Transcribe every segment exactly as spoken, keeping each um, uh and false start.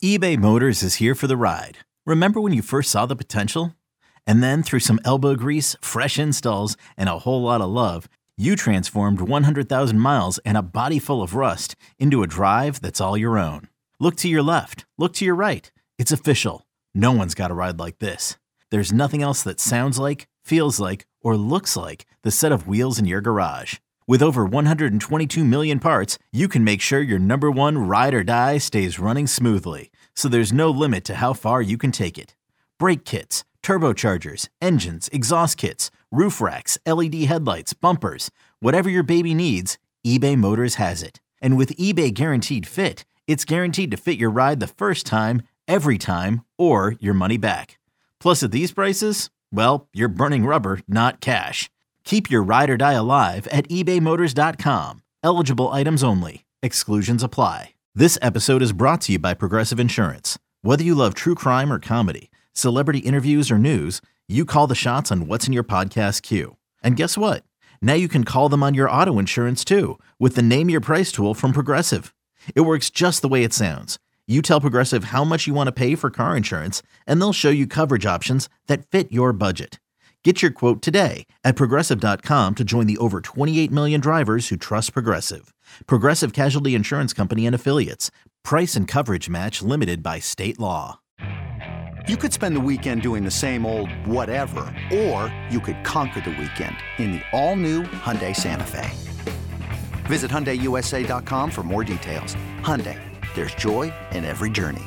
eBay Motors is here for the ride. Remember when you first saw the potential? And then through some elbow grease, fresh installs, and a whole lot of love, you transformed one hundred thousand miles and a body full of rust into a drive that's all your own. Look to your left. Look to your right. It's official. No one's got a ride like this. There's nothing else that sounds like, feels like, or looks like the set of wheels in your garage. With over one hundred twenty-two million parts, you can make sure your number one ride or die stays running smoothly. So there's no limit to how far you can take it. Brake kits, turbochargers, engines, exhaust kits, roof racks, L E D headlights, bumpers, whatever your baby needs, eBay Motors has it. And with eBay Guaranteed Fit, it's guaranteed to fit your ride the first time, every time, or your money back. Plus at these prices, well, you're burning rubber, not cash. Keep your ride or die alive at ebay motors dot com. Eligible items only. Exclusions apply. This episode is brought to you by Progressive Insurance. Whether you love true crime or comedy, celebrity interviews or news, you call the shots on what's in your podcast queue. And guess what? Now you can call them on your auto insurance too with the Name Your Price tool from Progressive. It works just the way it sounds. You tell Progressive how much you want to pay for car insurance, and they'll show you coverage options that fit your budget. Get your quote today at progressive dot com to join the over twenty-eight million drivers who trust Progressive. Progressive Casualty Insurance Company and Affiliates. Price and coverage match limited by state law. You could spend the weekend doing the same old whatever, or you could conquer the weekend in the all-new Hyundai Santa Fe. Visit Hyundai U S A dot com for more details. Hyundai, there's joy in every journey.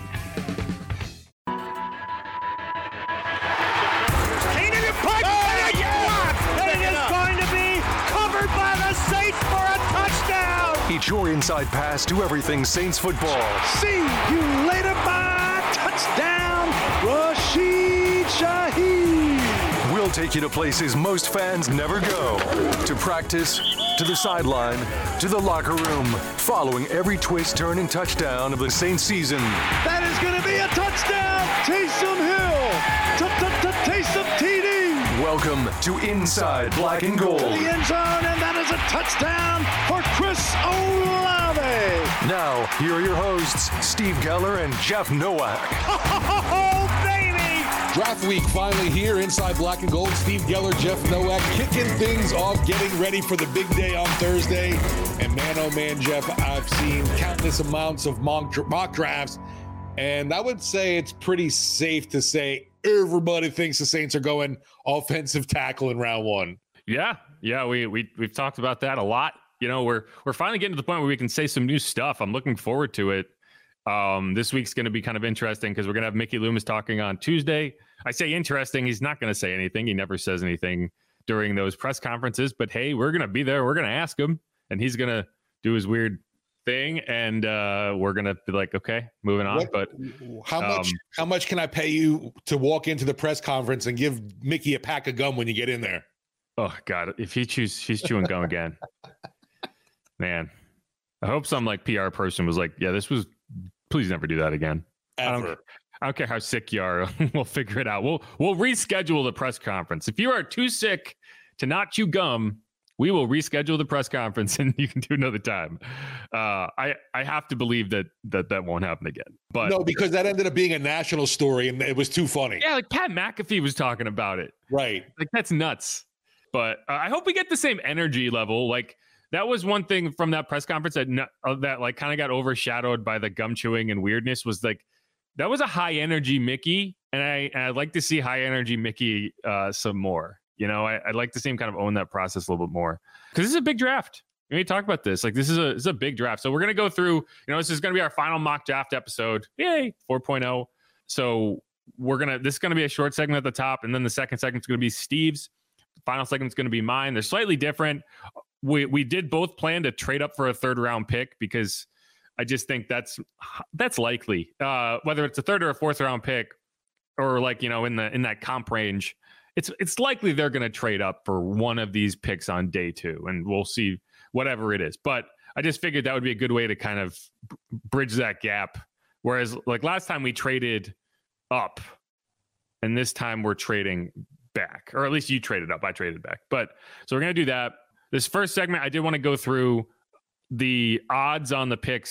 It's your inside pass to everything Saints football. See you later, bye. Touchdown, Rashid Shaheed. We'll take you to places most fans never go. To practice, to the sideline, to the locker room. Following every twist, turn, and touchdown of the Saints season. That is going to be a touchdown. Taysom Hill. Taysom T D. Welcome to Inside Black and Gold. To the end zone, and that is a touchdown for Chris Olave. Now, here are your hosts, Steve Geller and Jeff Nowak. Oh, baby! Draft week finally here, Inside Black and Gold. Steve Geller, Jeff Nowak, kicking things off, getting ready for the big day on Thursday. And man, oh man, Jeff, I've seen countless amounts of mock, mock drafts, and I would say it's pretty safe to say everybody thinks the Saints are going offensive tackle in round one. Yeah, yeah, we we we've talked about that a lot. You know, we're we're finally getting to the point where we can say some new stuff. I'm looking forward to it. Um, this week's going to be kind of interesting because we're going to have Mickey Loomis talking on Tuesday. I say interesting. He's not going to say anything. He never says anything during those press conferences. But hey, we're going to be there. We're going to ask him, and he's going to do his weird thing, and uh, we're going to be like, okay, moving on. What, but how much? Um, how much can I pay you to walk into the press conference and give Mickey a pack of gum when you get in there? Oh God, if he chews, he's chewing gum again. Man, I hope some like P R person was like, yeah, this was, please never do that again. Ever. I don't, I don't care how sick you are. We'll figure it out. We'll, we'll reschedule the press conference. If you are too sick to not chew gum, we will reschedule the press conference and you can do another time. Uh, I, I have to believe that, that that won't happen again. But no, because that ended up being a national story and it was too funny. Yeah. Like Pat McAfee was talking about it. Right. Like that's nuts. But uh, I hope we get the same energy level. Like, that was one thing from that press conference that uh, that like kind of got overshadowed by the gum chewing and weirdness. Was like that was a high energy Mickey, and I and I'd like to see high energy Mickey uh, some more. You know, I, I'd like to see him kind of own that process a little bit more because this is a big draft. We need to talk about this. Like this is a this is a big draft. So we're gonna go through. You know, this is gonna be our final mock draft episode. Yay, four point oh. So we're gonna this is gonna be a short segment at the top, and then the second segment is gonna be Steve's. The final segment is gonna be mine. They're slightly different. We we did both plan to trade up for a third round pick because I just think that's that's likely. Uh, whether it's a third or a fourth round pick, or like you know in the in that comp range, it's it's likely they're going to trade up for one of these picks on day two, and we'll see whatever it is. But I just figured that would be a good way to kind of bridge that gap. Whereas like last time we traded up, and this time we're trading back, or at least you traded up, I traded back. But so we're going to do that. This first segment, I did want to go through the odds on the picks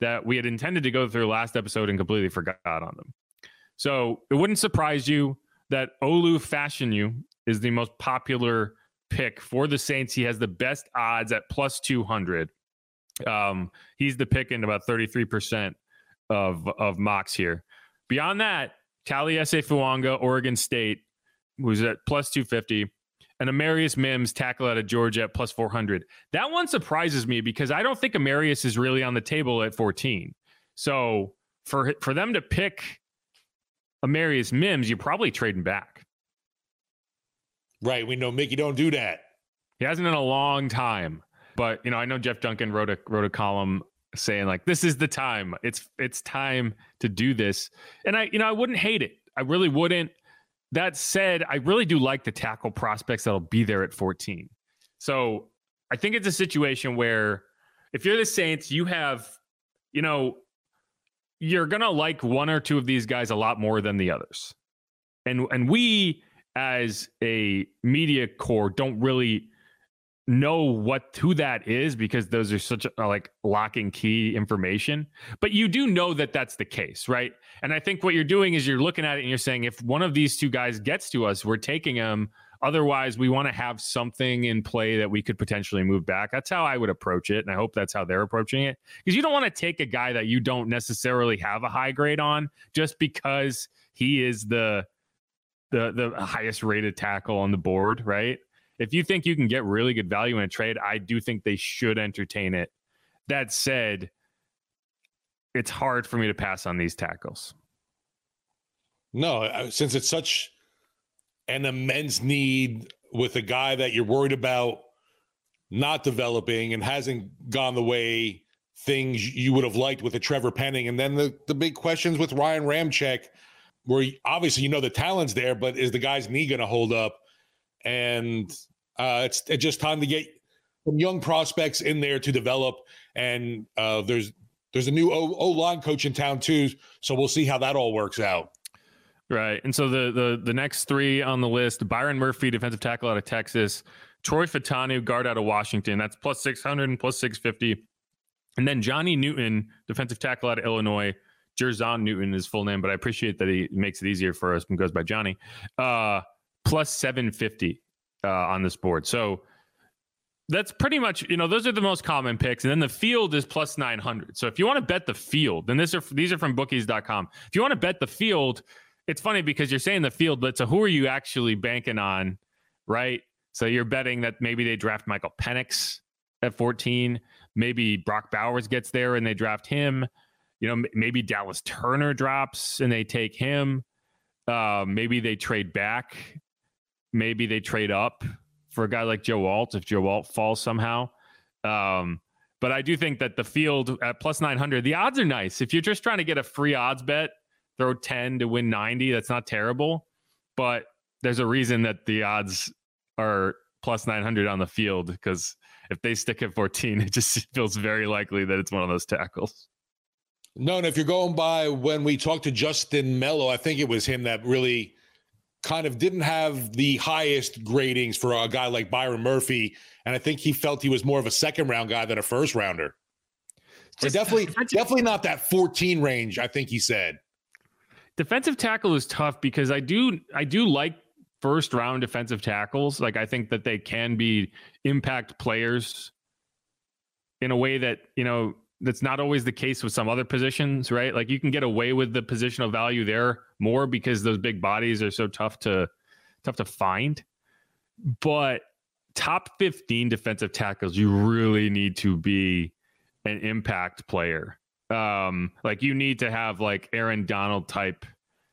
that we had intended to go through last episode and completely forgot on them. So it wouldn't surprise you that Olu Fashanu is the most popular pick for the Saints. He has the best odds at plus two hundred. Um, he's the pick in about thirty-three percent of, of mocks here. Beyond that, Taliese Fuanga, Oregon State, who's at plus two fifty, and Amarius Mims, tackle out of Georgia, at plus four hundred. That one surprises me because I don't think Amarius is really on the table at fourteen. So for for them to pick Amarius Mims, you're probably trading back. Right. We know Mickey don't do that. He hasn't in a long time. But, you know, I know Jeff Duncan wrote a wrote a column saying, like, this is the time. It's it's time to do this. And I, you know, I wouldn't hate it. I really wouldn't. That said, I really do like the tackle prospects that'll be there at fourteen. So I think it's a situation where if you're the Saints, you have, you know, you're going to like one or two of these guys a lot more than the others. And and we as a media core don't really know what who that is because those are such a, like lock and key information, but you do know that that's the case, right? And I think what you're doing is you're looking at it and you're saying, if one of these two guys gets to us, we're taking them. Otherwise, we want to have something in play that we could potentially move back. That's how I would approach it, and I hope that's how they're approaching it, because you don't want to take a guy that you don't necessarily have a high grade on just because he is the the the highest rated tackle on the board, right? If you think you can get really good value in a trade, I do think they should entertain it. That said, it's hard for me to pass on these tackles. No, since it's such an immense need with a guy that you're worried about not developing and hasn't gone the way things you would have liked with a Trevor Penning. And then the, the big questions with Ryan Ramczyk, where obviously you know the talent's there, but is the guy's knee going to hold up? And uh, it's, it's just time to get some young prospects in there to develop. And uh, there's there's a new O, O-line coach in town too, so we'll see how that all works out. Right. And so the the the next three on the list: Byron Murphy, defensive tackle out of Texas; Troy Fatanu, guard out of Washington. That's plus six hundred and plus six fifty. And then Johnny Newton, defensive tackle out of Illinois. Jerzon Newton is his full name, but I appreciate that he makes it easier for us and goes by Johnny. Uh, plus seven fifty uh, on this board. So that's pretty much, you know, those are the most common picks. And then the field is plus nine hundred. So if you want to bet the field, then this are, these are from bookies dot com. If you want to bet the field, it's funny because you're saying the field, but so who are you actually banking on, right? So you're betting that maybe they draft Michael Penix at fourteen. Maybe Brock Bowers gets there and they draft him. You know, maybe Dallas Turner drops and they take him. Uh, maybe they trade back. Maybe they trade up for a guy like Joe Alt if Joe Alt falls somehow. Um, but I do think that the field at plus nine hundred, the odds are nice. If you're just trying to get a free odds bet, throw ten to win ninety. That's not terrible. But there's a reason that the odds are plus nine hundred on the field, because if they stick at fourteen, it just feels very likely that it's one of those tackles. No, and if you're going by when we talked to Justin Mello, I think it was him that really kind of didn't have the highest gradings for a guy like Byron Murphy. And I think he felt he was more of a second round guy than a first rounder. So just, definitely, definitely not that fourteen range, I think he said. Defensive tackle is tough because I do, I do like first round defensive tackles. Like, I think that they can be impact players in a way that, you know, that's not always the case with some other positions, right? Like, you can get away with the positional value there more because those big bodies are so tough to tough to find. But top fifteen defensive tackles, you really need to be an impact player. Um, like, you need to have like Aaron Donald type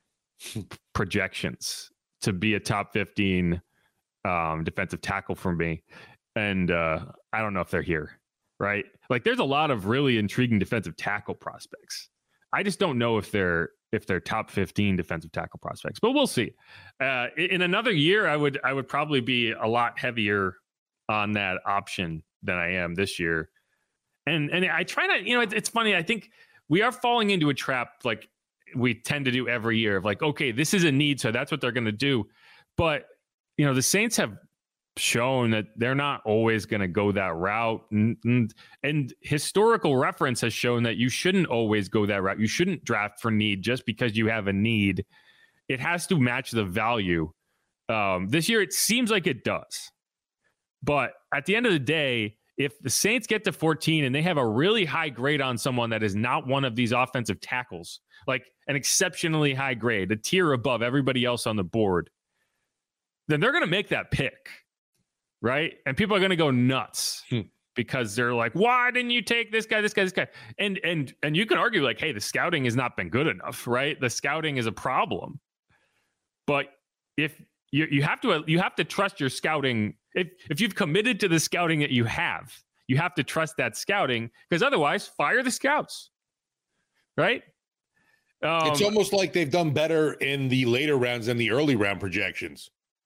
projections to be a top fifteen um, defensive tackle for me. And uh, I don't know if they're here. Right? Like, there's a lot of really intriguing defensive tackle prospects. I just don't know if they're if they're top fifteen defensive tackle prospects, but we'll see. Uh, in another year, I would I would probably be a lot heavier on that option than I am this year. And and I try not, you know, it's, it's funny. I think we are falling into a trap like we tend to do every year of like, okay, this is a need, so that's what they're going to do. But, you know, the Saints have shown that they're not always going to go that route. And, and, and historical reference has shown that you shouldn't always go that route. You shouldn't draft for need just because you have a need. It has to match the value. Um, this year, it seems like it does. But at the end of the day, if the Saints get to fourteen and they have a really high grade on someone that is not one of these offensive tackles, like an exceptionally high grade, a tier above everybody else on the board, then they're going to make that pick, right? And people are going to go nuts hmm. because they're like, why didn't you take this guy, this guy, this guy? And and and you can argue like, hey, the scouting has not been good enough, right? The scouting is a problem. But if you you have to you have to trust your scouting. If if you've committed to the scouting that you have, you have to trust that scouting, because otherwise, fire the scouts, right? Um, it's almost like they've done better in the later rounds than the early round projections.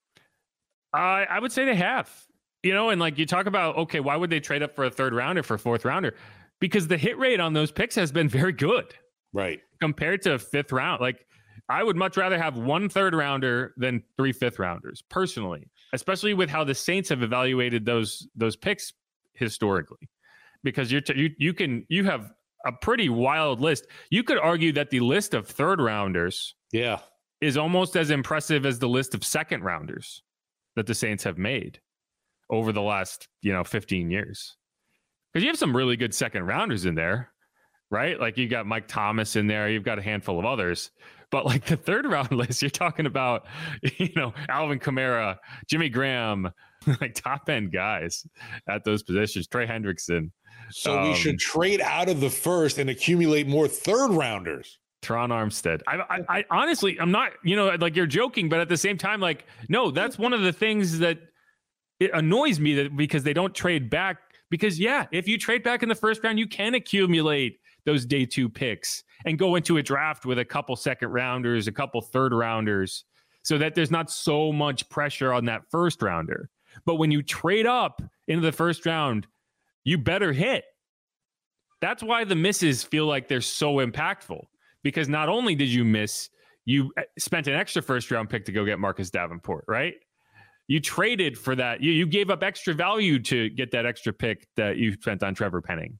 I I would say they have, you know, and like you talk about, okay, why would they trade up for a third rounder for a fourth rounder? Because the hit rate on those picks has been very good, right? Compared to a fifth round, like. I would much rather have one third rounder than three fifth rounders, personally, especially with how the Saints have evaluated those those picks historically, because you're t- you you can you have a pretty wild list. You could argue that the list of third rounders, yeah, is almost as impressive as the list of second rounders that the Saints have made over the last you know fifteen years, because you have some really good second rounders in there, right? Like you got Mike Thomas in there, you've got a handful of others. But like the third round list, you're talking about, you know, Alvin Kamara, Jimmy Graham, like top end guys at those positions, Trey Hendrickson. So um, we should trade out of the first and accumulate more third rounders. Teron Armstead. I, I, I honestly, I'm not, you know, like you're joking, but at the same time, like, no, that's one of the things that it annoys me that because they don't trade back. Because yeah, if you trade back in the first round, you can accumulate those day two picks and go into a draft with a couple second rounders, a couple third rounders, so that there's not so much pressure on that first rounder. But when you trade up into the first round, you better hit. That's why the misses feel like they're so impactful, because not only did you miss, you spent an extra first round pick to go get Marcus Davenport, right? You traded for that. You, you gave up extra value to get that extra pick that you spent on Trevor Penning.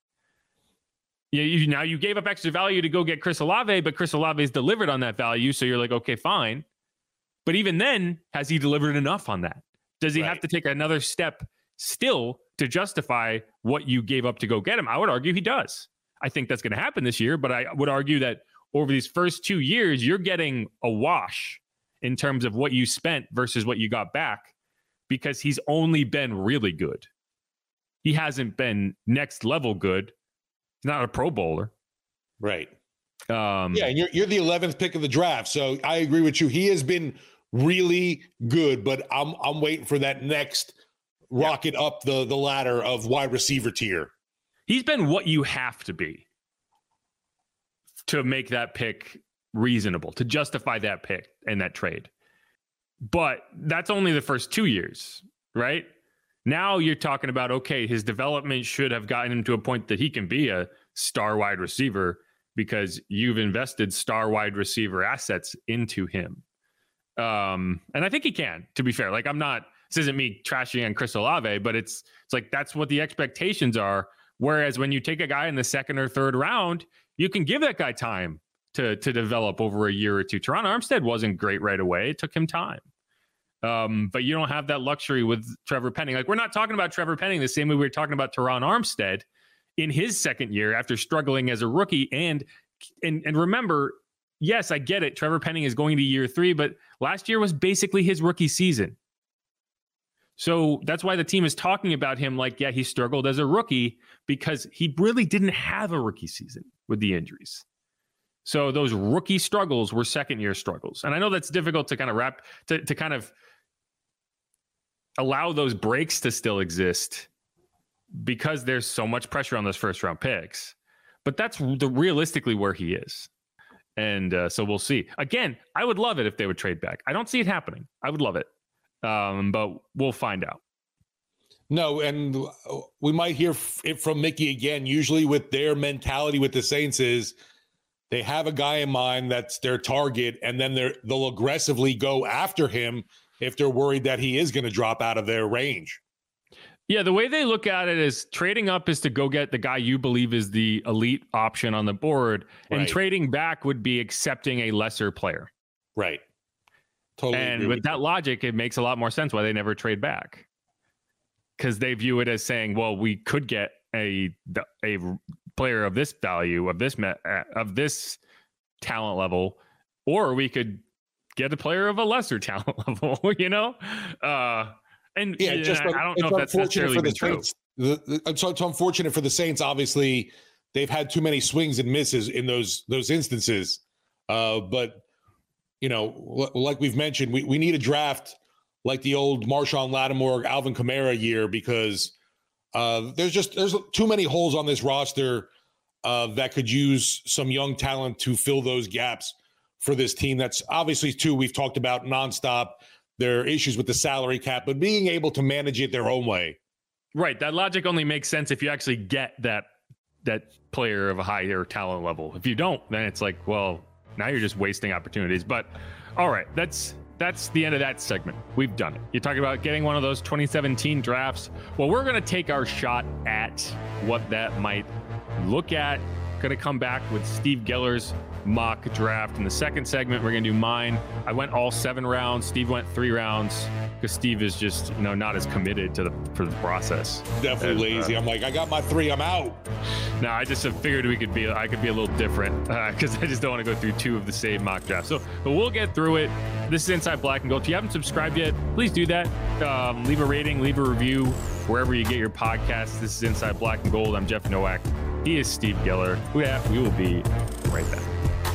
You, you, now you gave up extra value to go get Chris Olave, but Chris Olave's delivered on that value. So you're like, okay, fine. But even then, has he delivered enough on that? Does he right. have to take another step still to justify what you gave up to go get him? I would argue he does. I think that's going to happen this year, but I would argue that over these first two years, you're getting a wash in terms of what you spent versus what you got back, because he's only been really good. He hasn't been next level good. He's not a Pro Bowler. Right. Um, yeah, and you're you're the eleventh pick of the draft, so I agree with you. He has been really good, but I'm I'm waiting for that next rocket yeah. up the, the ladder of wide receiver tier. He's been what you have to be to make that pick reasonable, to justify that pick and that trade. But that's only the first two years, right? Now you're talking about, okay, his development should have gotten him to a point that he can be a star wide receiver because you've invested star wide receiver assets into him. Um, and I think he can, to be fair. Like, I'm not, this isn't me trashing on Chris Olave, but it's it's like that's what the expectations are. Whereas when you take a guy in the second or third round, you can give that guy time to to develop over a year or two. Teron Armstead wasn't great right away. It took him time. Um, but you don't have that luxury with Trevor Penning. Like, we're not talking about Trevor Penning the same way we were talking about Teron Armstead in his second year after struggling as a rookie. And and and remember, yes, I get it. Trevor Penning is going to year three, but last year was basically his rookie season. So that's why the team is talking about him like, yeah, he struggled as a rookie because he really didn't have a rookie season with the injuries. So those rookie struggles were second year struggles. And I know that's difficult to kind of wrap, to, to kind of allow those breaks to still exist because there's so much pressure on those first round picks. But that's the realistically where he is. And uh, so we'll see. Again, I would love it if they would trade back. I don't see it happening. I would love it. Um, but we'll find out. No, and we might hear it from Mickey again. Usually with their mentality with the Saints is they have a guy in mind that's their target, and then they're, they'll aggressively go after him if they're worried that he is going to drop out of their range. Yeah, the way they look at it is trading up is to go get the guy you believe is the elite option on the board, and Right. trading back would be accepting a lesser player. Right. Totally. And agree with with that logic, it makes a lot more sense why they never trade back, because they view it as saying, well, we could get a a player of this value, of this of this talent level, or we could get a player of a lesser talent level, you know? Uh, and Yeah, and just I, I don't know if that's necessarily for the even true. Saints. The, the, it's, it's unfortunate for the Saints. Obviously, they've had too many swings and misses in those those instances. Uh, but you know, l- like we've mentioned, we, we need a draft like the old Marshawn Lattimore, Alvin Kamara year, because uh, there's just there's too many holes on this roster uh, that could use some young talent to fill those gaps for this team. That's obviously too we've talked about nonstop. There are issues with the salary cap, but being able to manage it their own way. Right. That logic only makes sense if you actually get that that player of a higher talent level. If you don't, then it's like, well, now you're just wasting opportunities. But all right, that's that's the end of that segment. We've done it. You're talking about getting one of those twenty seventeen drafts. Well, we're going to take our shot at what that might look at. Going to come back with Steve Geller's mock draft. In the second segment, we're going to do mine. I went all seven rounds. Steve went three rounds because Steve is just, you know, not as committed to the for the process. Definitely as, lazy. uh, I'm like, I got my three. I'm out. No, I just figured we could be, I could be a little different because uh, I just don't want to go through two of the same mock drafts. So, but we'll get through it. This is Inside Black and Gold. If you haven't subscribed yet, please do that. Um, leave a rating, leave a review wherever you get your podcasts. This is Inside Black and Gold. I'm Jeff Nowak. He is Steve Geller. We, have, we will be right back.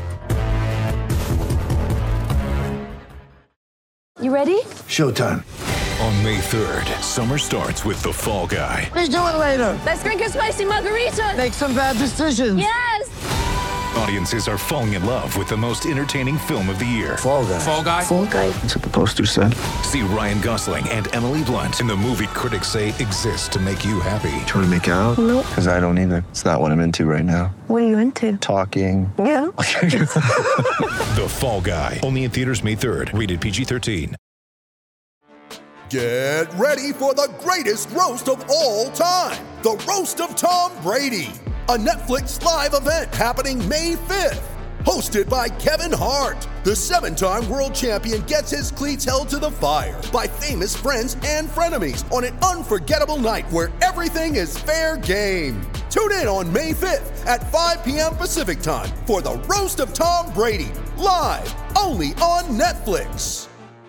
You ready? Showtime. On May third, summer starts with The Fall Guy. Let's do it later. Let's drink a spicy margarita. Make some bad decisions. Yes. Audiences are falling in love with the most entertaining film of the year. Fall guy. Fall guy? Fall guy. That's what the poster said. See Ryan Gosling and Emily Blunt in the movie critics say exists to make you happy. Trying to make it out? Nope. Because I don't either. It's not what I'm into right now. What are you into? Talking. Yeah. The Fall Guy. Only in theaters May third. Rated P G thirteen. Get ready for the greatest roast of all time, the Roast of Tom Brady, a Netflix live event happening May fifth. Hosted by Kevin Hart, the seven-time world champion gets his cleats held to the fire by famous friends and frenemies on an unforgettable night where everything is fair game. Tune in on May fifth at five p.m. Pacific time for the Roast of Tom Brady, live only on Netflix.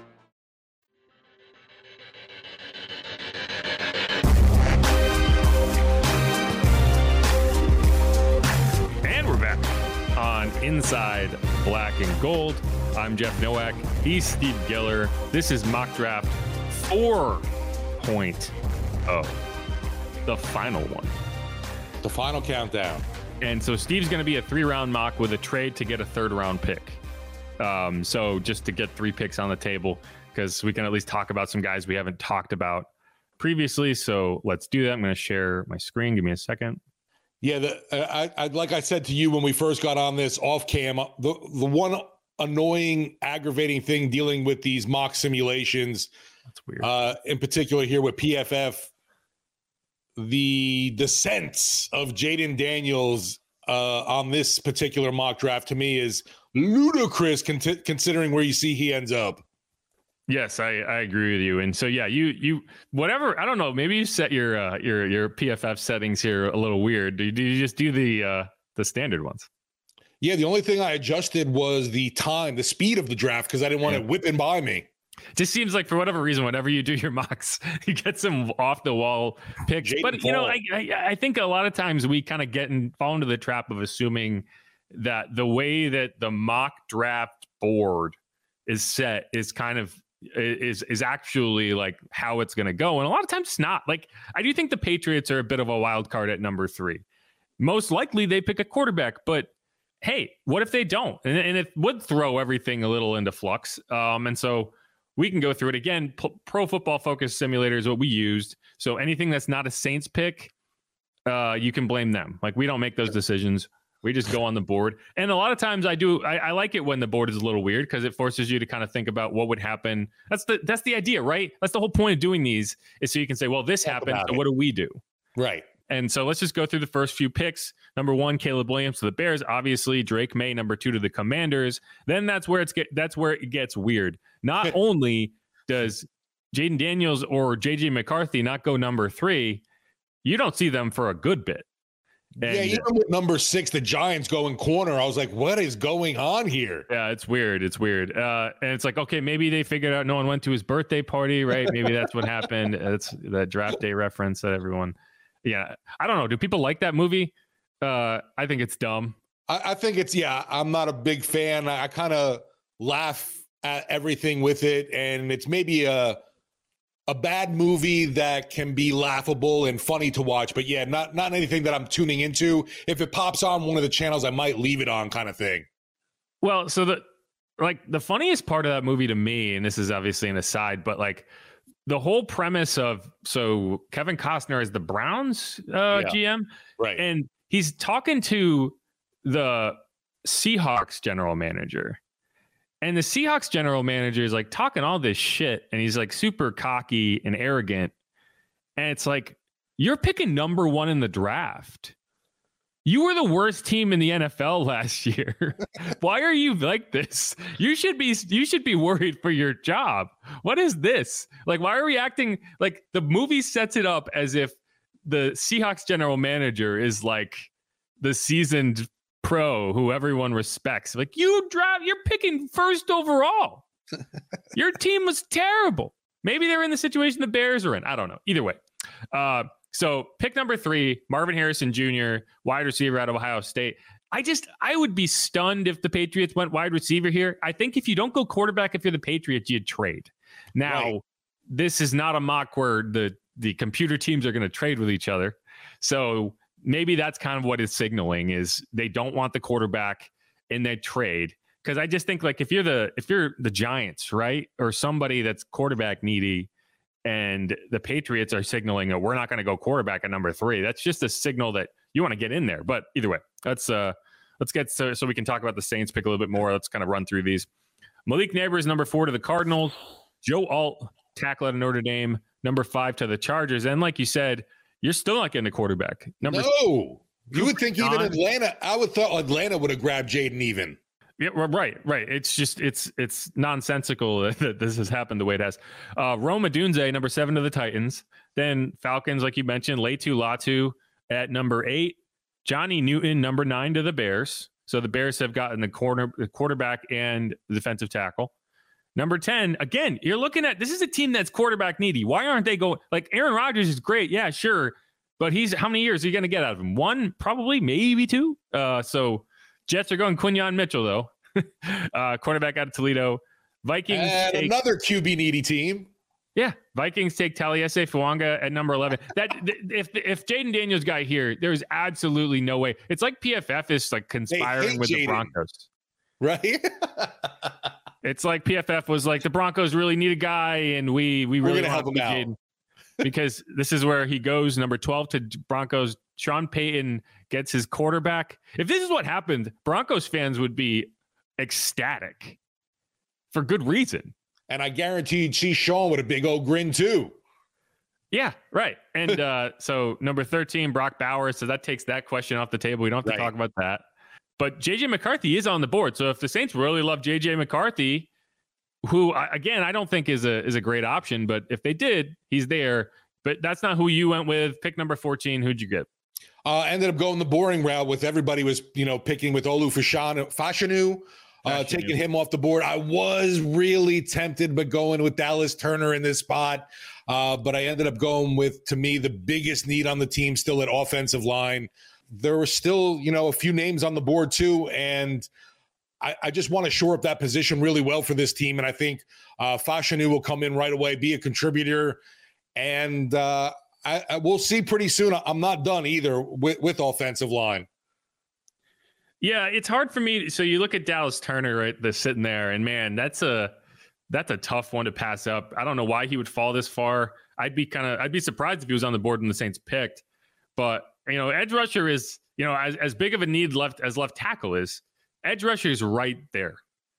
And we're back on Inside Black and Gold. I'm Jeff Nowak. He's Steve Geller. This is Mock Draft four point oh, the final one. The final countdown. And so Steve's going to be a three-round mock with a trade to get a third-round pick. Um, so just to get three picks on the table, because we can at least talk about some guys we haven't talked about previously. So let's do that. I'm going to share my screen. Give me a second. Yeah, the, I, I like I said to you when we first got on this off cam, the the one annoying, aggravating thing dealing with these mock simulations, that's weird. Uh, in particular here with P F F, the descents of Jaden Daniels uh, on this particular mock draft to me is ludicrous, con- considering where you see he ends up. Yes, I, I agree with you. And so, yeah, you, you, whatever, I don't know, maybe you set your, uh, your, your P F F settings here a little weird. Do you, do you just do the, uh, the standard ones? Yeah. The only thing I adjusted was the time, the speed of the draft, because I didn't want Yeah. it whipping by me. Just seems like for whatever reason, whenever you do your mocks, you get some off the wall picks. Jaden But, you know, Paul. I, I, I think a lot of times we kind of get in, fall into the trap of assuming that the way that the mock draft board is set is kind of, is is actually like how it's going to go. And a lot of times it's not. Like, I do think the Patriots are a bit of a wild card at number three. Most likely they pick a quarterback, but hey, what if they don't? And, and it would throw everything a little into flux. Um, and so we can go through it again. P- Pro Football Focus Simulator is what we used. So anything that's not a Saints pick, uh, you can blame them. Like, we don't make those decisions. We just go on the board. And a lot of times I do, I, I like it when the board is a little weird because it forces you to kind of think about what would happen. That's the that's the idea, right? That's the whole point of doing these is so you can say, well, this Talk happened. So it. what do we do? Right. And so let's just go through the first few picks. Number one, Caleb Williams to the Bears. Obviously, Drake May, number two to the Commanders. Then that's where it's get that's where it gets weird. Not only does Jaden Daniels or J J McCarthy not go number three, you don't see them for a good bit. And, yeah, even with number six, the Giants going corner, I was like, what is going on here? Yeah, it's weird. It's weird. Uh, and it's like, okay, maybe they figured out no one went to his birthday party, right? Maybe that's what happened. It's that draft day reference that everyone, yeah. I don't know. Do people like that movie? Uh, I think it's dumb. I, I think it's, yeah, I'm not a big fan. I, I kind of laugh at everything with it. And it's maybe a, a bad movie that can be laughable and funny to watch, but yeah, not not anything that I'm tuning into. If it pops on one of the channels, I might leave it on, kind of thing. Well, so the like the funniest part of that movie to me, and this is obviously an aside, but like the whole premise of so Kevin Costner is the Browns uh, Yeah. G M, Right. and he's talking to the Seahawks general manager. And the Seahawks general manager is like talking all this shit and he's like super cocky and arrogant. And it's like, you're picking number one in the draft. You were the worst team in the N F L last year. Why are you like this? You should be, you should be worried for your job. What is this? Like, why are we acting like the movie sets it up as if the Seahawks general manager is like the seasoned pro who everyone respects. Like, you drive, you're picking first overall. Your team was terrible. Maybe they're in the situation the Bears are in. I don't know. Either way. Uh, so pick number three, Marvin Harrison Junior, wide receiver out of Ohio State. I just, I would be stunned if the Patriots went wide receiver here. I think if you don't go quarterback, if you're the Patriots, you'd trade. Now, right. This is not a mock where the, the computer teams are going to trade with each other. So maybe that's kind of what it's signaling is they don't want the quarterback in that trade. Cause I just think like if you're the, if you're the Giants, right. Or somebody that's quarterback needy and the Patriots are signaling that we're not going to go quarterback at number three. That's just a signal that you want to get in there. But either way, let's, uh, let's get so, so we can talk about the Saints pick a little bit more. Let's kind of run through these. Malik Neighbors, number four to the Cardinals. Joe Alt, tackle at Notre Dame, number five to the Chargers. And like you said, you're still not getting a quarterback. Number no, you would think John, even Atlanta. I would thought Atlanta would have grabbed Jaden even. Yeah, right, right. It's just it's it's nonsensical that this has happened the way it has. Uh, Rome Odunze, number seven to the Titans. Then Falcons, like you mentioned, Latu Latu at number eight. Johnny Newton, number nine to the Bears. So the Bears have gotten the corner, the quarterback, and the defensive tackle. Number ten, again, you're looking at, this is a team that's quarterback needy. Why aren't they going, like Aaron Rodgers is great. Yeah, sure. But he's, how many years are you going to get out of him? One, probably, maybe two. Uh, so Jets are going Quinyon Mitchell, though. uh, quarterback out of Toledo. Vikings. And take, another Q B needy team. Yeah. Vikings take Taliesin Fuanga at number eleven. That if if Jaden Daniels got here, there's absolutely no way. It's like P F F is like conspiring with Jaden. The Broncos. Right? It's like P F F was like, the Broncos really need a guy, and we we really want to help him out. Jaden. Because this is where he goes, number twelve to Broncos. Sean Payton gets his quarterback. If this is what happened, Broncos fans would be ecstatic for good reason. And I guarantee you'd see Sean with a big old grin too. Yeah, right. And uh, so number thirteen, Brock Bowers. So that takes that question off the table. We don't have to right. talk about that. But J J McCarthy is on the board. So if the Saints really love J J McCarthy, who, again, I don't think is a is a great option, but if they did, he's there. But that's not who you went with. Pick number fourteen. Who'd you get? Uh, ended up going the boring route with everybody was, you know, picking with Olu Fashanu, Fashanu, uh, taking him off the board. I was really tempted, but going with Dallas Turner in this spot. Uh, but I ended up going with, to me, the biggest need on the team still at offensive line. There were still, you know, a few names on the board too. And I, I just want to shore up that position really well for this team. And I think uh, Fashanu will come in right away, be a contributor. And uh, I, I we'll see pretty soon. I'm not done either with, with offensive line. Yeah, it's hard for me. So you look at Dallas Turner, right? That's sitting there, and man, that's a that's a tough one to pass up. I don't know why he would fall this far. I'd be kind of I'd be surprised if he was on the board when the Saints picked. But you know, edge rusher is you know, as, as big of a need left as left tackle is, edge rusher is right there.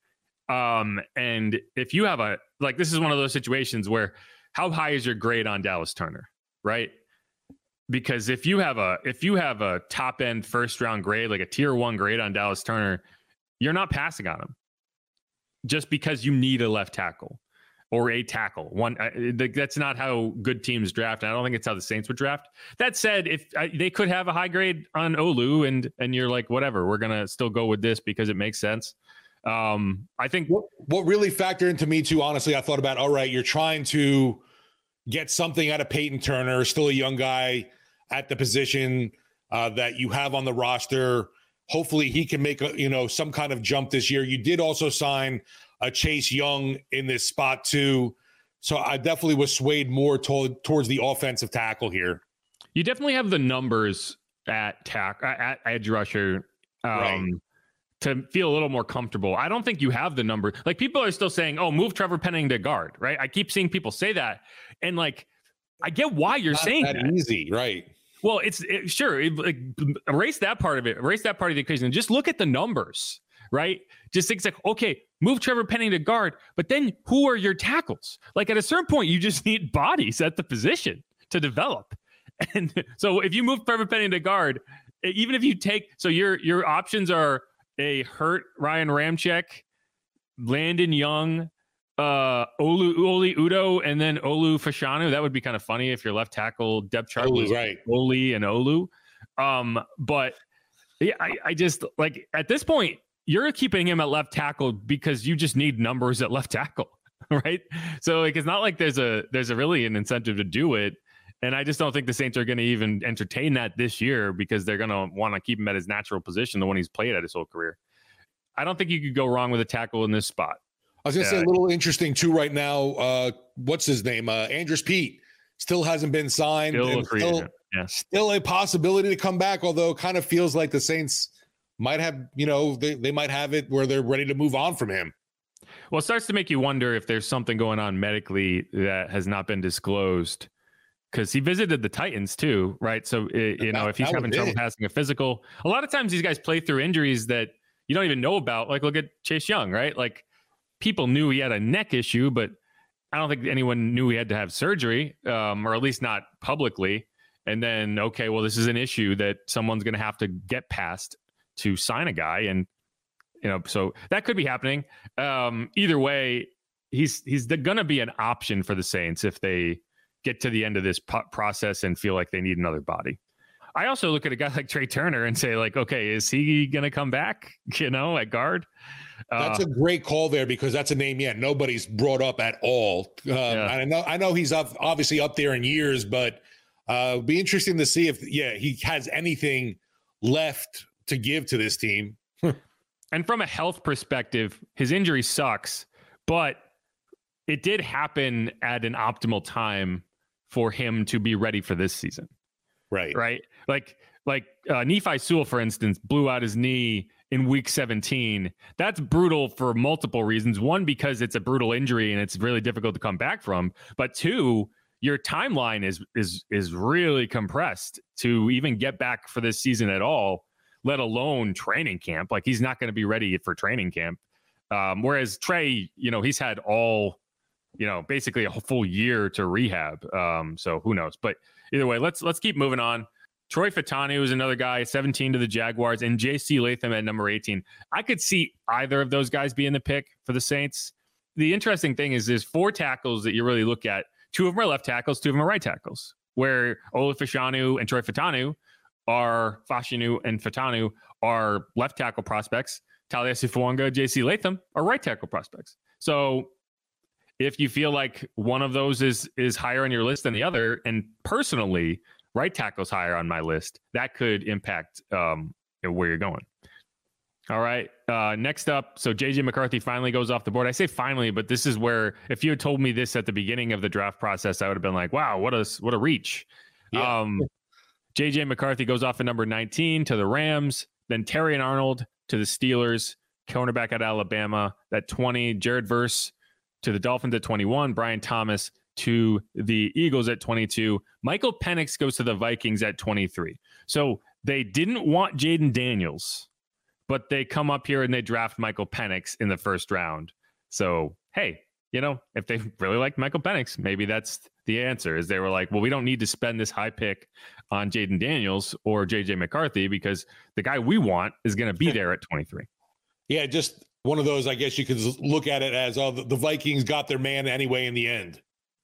Um, and if you have a, like, this is one of those situations where how high is your grade on Dallas Turner, right? Because if you have a, if you have a top end first round grade, like a tier one grade on Dallas Turner, you're not passing on him just because you need a left tackle or a tackle. One, uh, that's not how good teams draft. I don't think it's how the Saints would draft. That said, if uh, they could have a high grade on Olu and, and you're like, whatever, we're going to still go with this because it makes sense. Um, I think what, what really factored into me too, honestly, I thought about, all right, you're trying to get something out of Peyton Turner, still a young guy at the position uh, that you have on the roster. Hopefully he can make a, you know, some kind of jump this year. You did also sign a Chase Young in this spot too. So I definitely was swayed more to- towards the offensive tackle here. You definitely have the numbers at tack at edge rusher. Um, right. To feel a little more comfortable. I don't think you have the number. Like, people are still saying, oh, move Trevor Penning to guard, right? I keep seeing people say that. And like, I get why you're Not saying that, that. Easy, right? Well, it's it, sure. It, like, erase that part of it. Erase that part of the equation and just look at the numbers, right? Just think like, okay, move Trevor Penning to guard, but then who are your tackles? Like, at a certain point, you just need bodies at the position to develop. And so if you move Trevor Penning to guard, even if you take, so your your options are a hurt Ryan Ramczyk, Landon Young, uh, Olu Oli Udo, and then Olu Fashanu. That would be kind of funny if your left tackle depth chart Olu, was right. Oli and Olu. Um, but yeah, I, I just like at this point, you're keeping him at left tackle because you just need numbers at left tackle, right? So like, it's not like there's a there's a really an incentive to do it. And I just don't think the Saints are going to even entertain that this year because they're going to want to keep him at his natural position, the one he's played at his whole career. I don't think you could go wrong with a tackle in this spot. I was going to Yeah. say a little interesting too right now. Uh, what's his name? Uh, Andrus Peat still hasn't been signed. Still a and free still, agent. Yeah. still a possibility to come back, although it kind of feels like the Saints might have, you know, they, they might have it where they're ready to move on from him. Well, it starts to make you wonder if there's something going on medically that has not been disclosed. Because he visited the Titans too, right? So, it, you know, if he's having trouble passing a physical, a lot of times these guys play through injuries that you don't even know about. Like, look at Chase Young, right? Like, people knew he had a neck issue, but I don't think anyone knew he had to have surgery, um, or at least not publicly. And then, okay, well, this is an issue that someone's going to have to get past to sign a guy. And, you know, so that could be happening. Um, either way, he's, he's going to be an option for the Saints if they get to the end of this po- process and feel like they need another body. I also look at a guy like Trey Turner and say, like, okay, is he going to come back, you know, at guard? Uh, That's a great call there because that's a name, yeah, nobody's brought up at all. Um, Yeah. I know I know he's up, obviously up there in years, but uh, it'd be interesting to see if, yeah, he has anything left to give to this team. And from a health perspective, his injury sucks, but it did happen at an optimal time for him to be ready for this season. Right. Right. Like, like uh, Nephi Sewell, for instance, blew out his knee in week seventeen. That's brutal for multiple reasons. One, because it's a brutal injury and it's really difficult to come back from. But two, your timeline is is is really compressed to even get back for this season at all, let alone training camp. Like, he's not going to be ready for training camp. Um, whereas Trey, you know, he's had all, you know, basically a full year to rehab. Um, so who knows? But either way, let's let's keep moving on. Troy Fautanu is another guy, seventeen to the Jaguars, and J C Latham at number eighteen. I could see either of those guys being the pick for the Saints. The interesting thing is there's four tackles that you really look at. Two of them are left tackles, two of them are right tackles, where Olu Fashanu and Troy Fautanu are Fashanu and Fautanu are left tackle prospects. Talia Sifuanga, J C Latham are right tackle prospects. So if you feel like one of those is is higher on your list than the other, and personally, right tackle's higher on my list, that could impact um, where you're going. All right. Uh, next up, so J J McCarthy finally goes off the board. I say finally, but this is where, if you had told me this at the beginning of the draft process, I would have been like, wow, what a, what a reach. Yeah. Um, J J McCarthy goes off at number nineteen to the Rams, then Terry and Arnold to the Steelers, cornerback at Alabama at twenty, Jared Verse to the Dolphins at twenty-one, Brian Thomas to the Eagles at twenty-two, Michael Penix goes to the Vikings at twenty-three. So they didn't want Jaden Daniels, but they come up here and they draft Michael Penix in the first round. So, hey, you know, if they really liked Michael Penix, maybe that's the answer. Is they were like, well, we don't need to spend this high pick on Jaden Daniels or J J McCarthy because the guy we want is going to be there at twenty-three. Yeah, just one of those, I guess you could look at it as, oh, the Vikings got their man anyway in the end.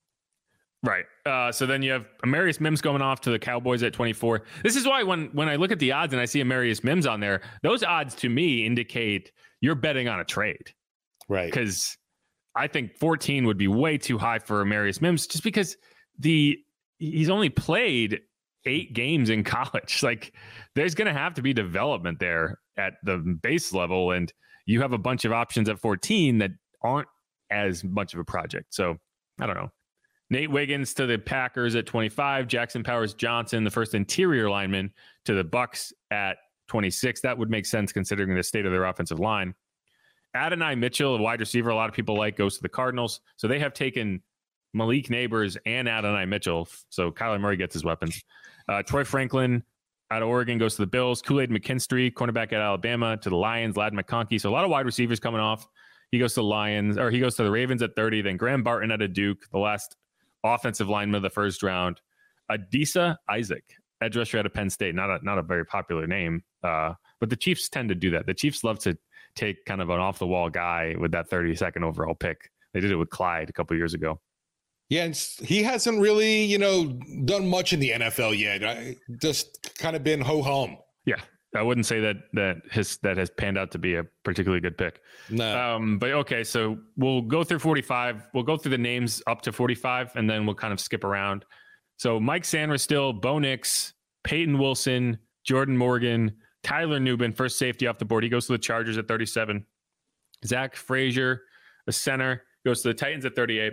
Right. Uh, so then you have Amarius Mims going off to the Cowboys at twenty-four. This is why when, when I look at the odds and I see Amarius Mims on there, those odds to me indicate you're betting on a trade. Right. Because I think fourteen would be way too high for Amarius Mims just because the he's only played eight games in college. Like there's going to have to be development there at the base level. And you have a bunch of options at fourteen that aren't as much of a project. So I don't know. Nate Wiggins to the Packers at twenty-five. Jackson Powers Johnson, the first interior lineman, to the Bucks at twenty-six. That would make sense considering the state of their offensive line. Adonai Mitchell, a wide receiver a lot of people like, goes to the Cardinals. So they have taken Malik Neighbors and Adonai Mitchell. So Kyler Murray gets his weapons. Uh, Troy Franklin out of Oregon goes to the Bills. Kool-Aid McKinstry, cornerback at Alabama, to the Lions. Ladd McConkey. So a lot of wide receivers coming off. He goes to the Lions, or he goes to the Ravens at thirty. Then Graham Barton out of Duke, the last offensive lineman of the first round. Adisa Isaac, edge rusher out of Penn State. Not a not a very popular name, uh, but the Chiefs tend to do that. The Chiefs love to take kind of an off the wall guy with that thirty-second overall pick. They did it with Clyde a couple years ago. Yeah, and he hasn't really, you know, done much in the N F L yet. I just kind of been ho hum. Yeah, I wouldn't say that that has that has panned out to be a particularly good pick. No. Um, but okay, so we'll go through forty-five. We'll go through the names up to forty-five, and then we'll kind of skip around. So Mike Sanderstill, Bo Nix, Peyton Wilson, Jordan Morgan, Tyler Nubin, first safety off the board. He goes to the Chargers at thirty-seven. Zach Frazier, a center, goes to the Titans at thirty-eight.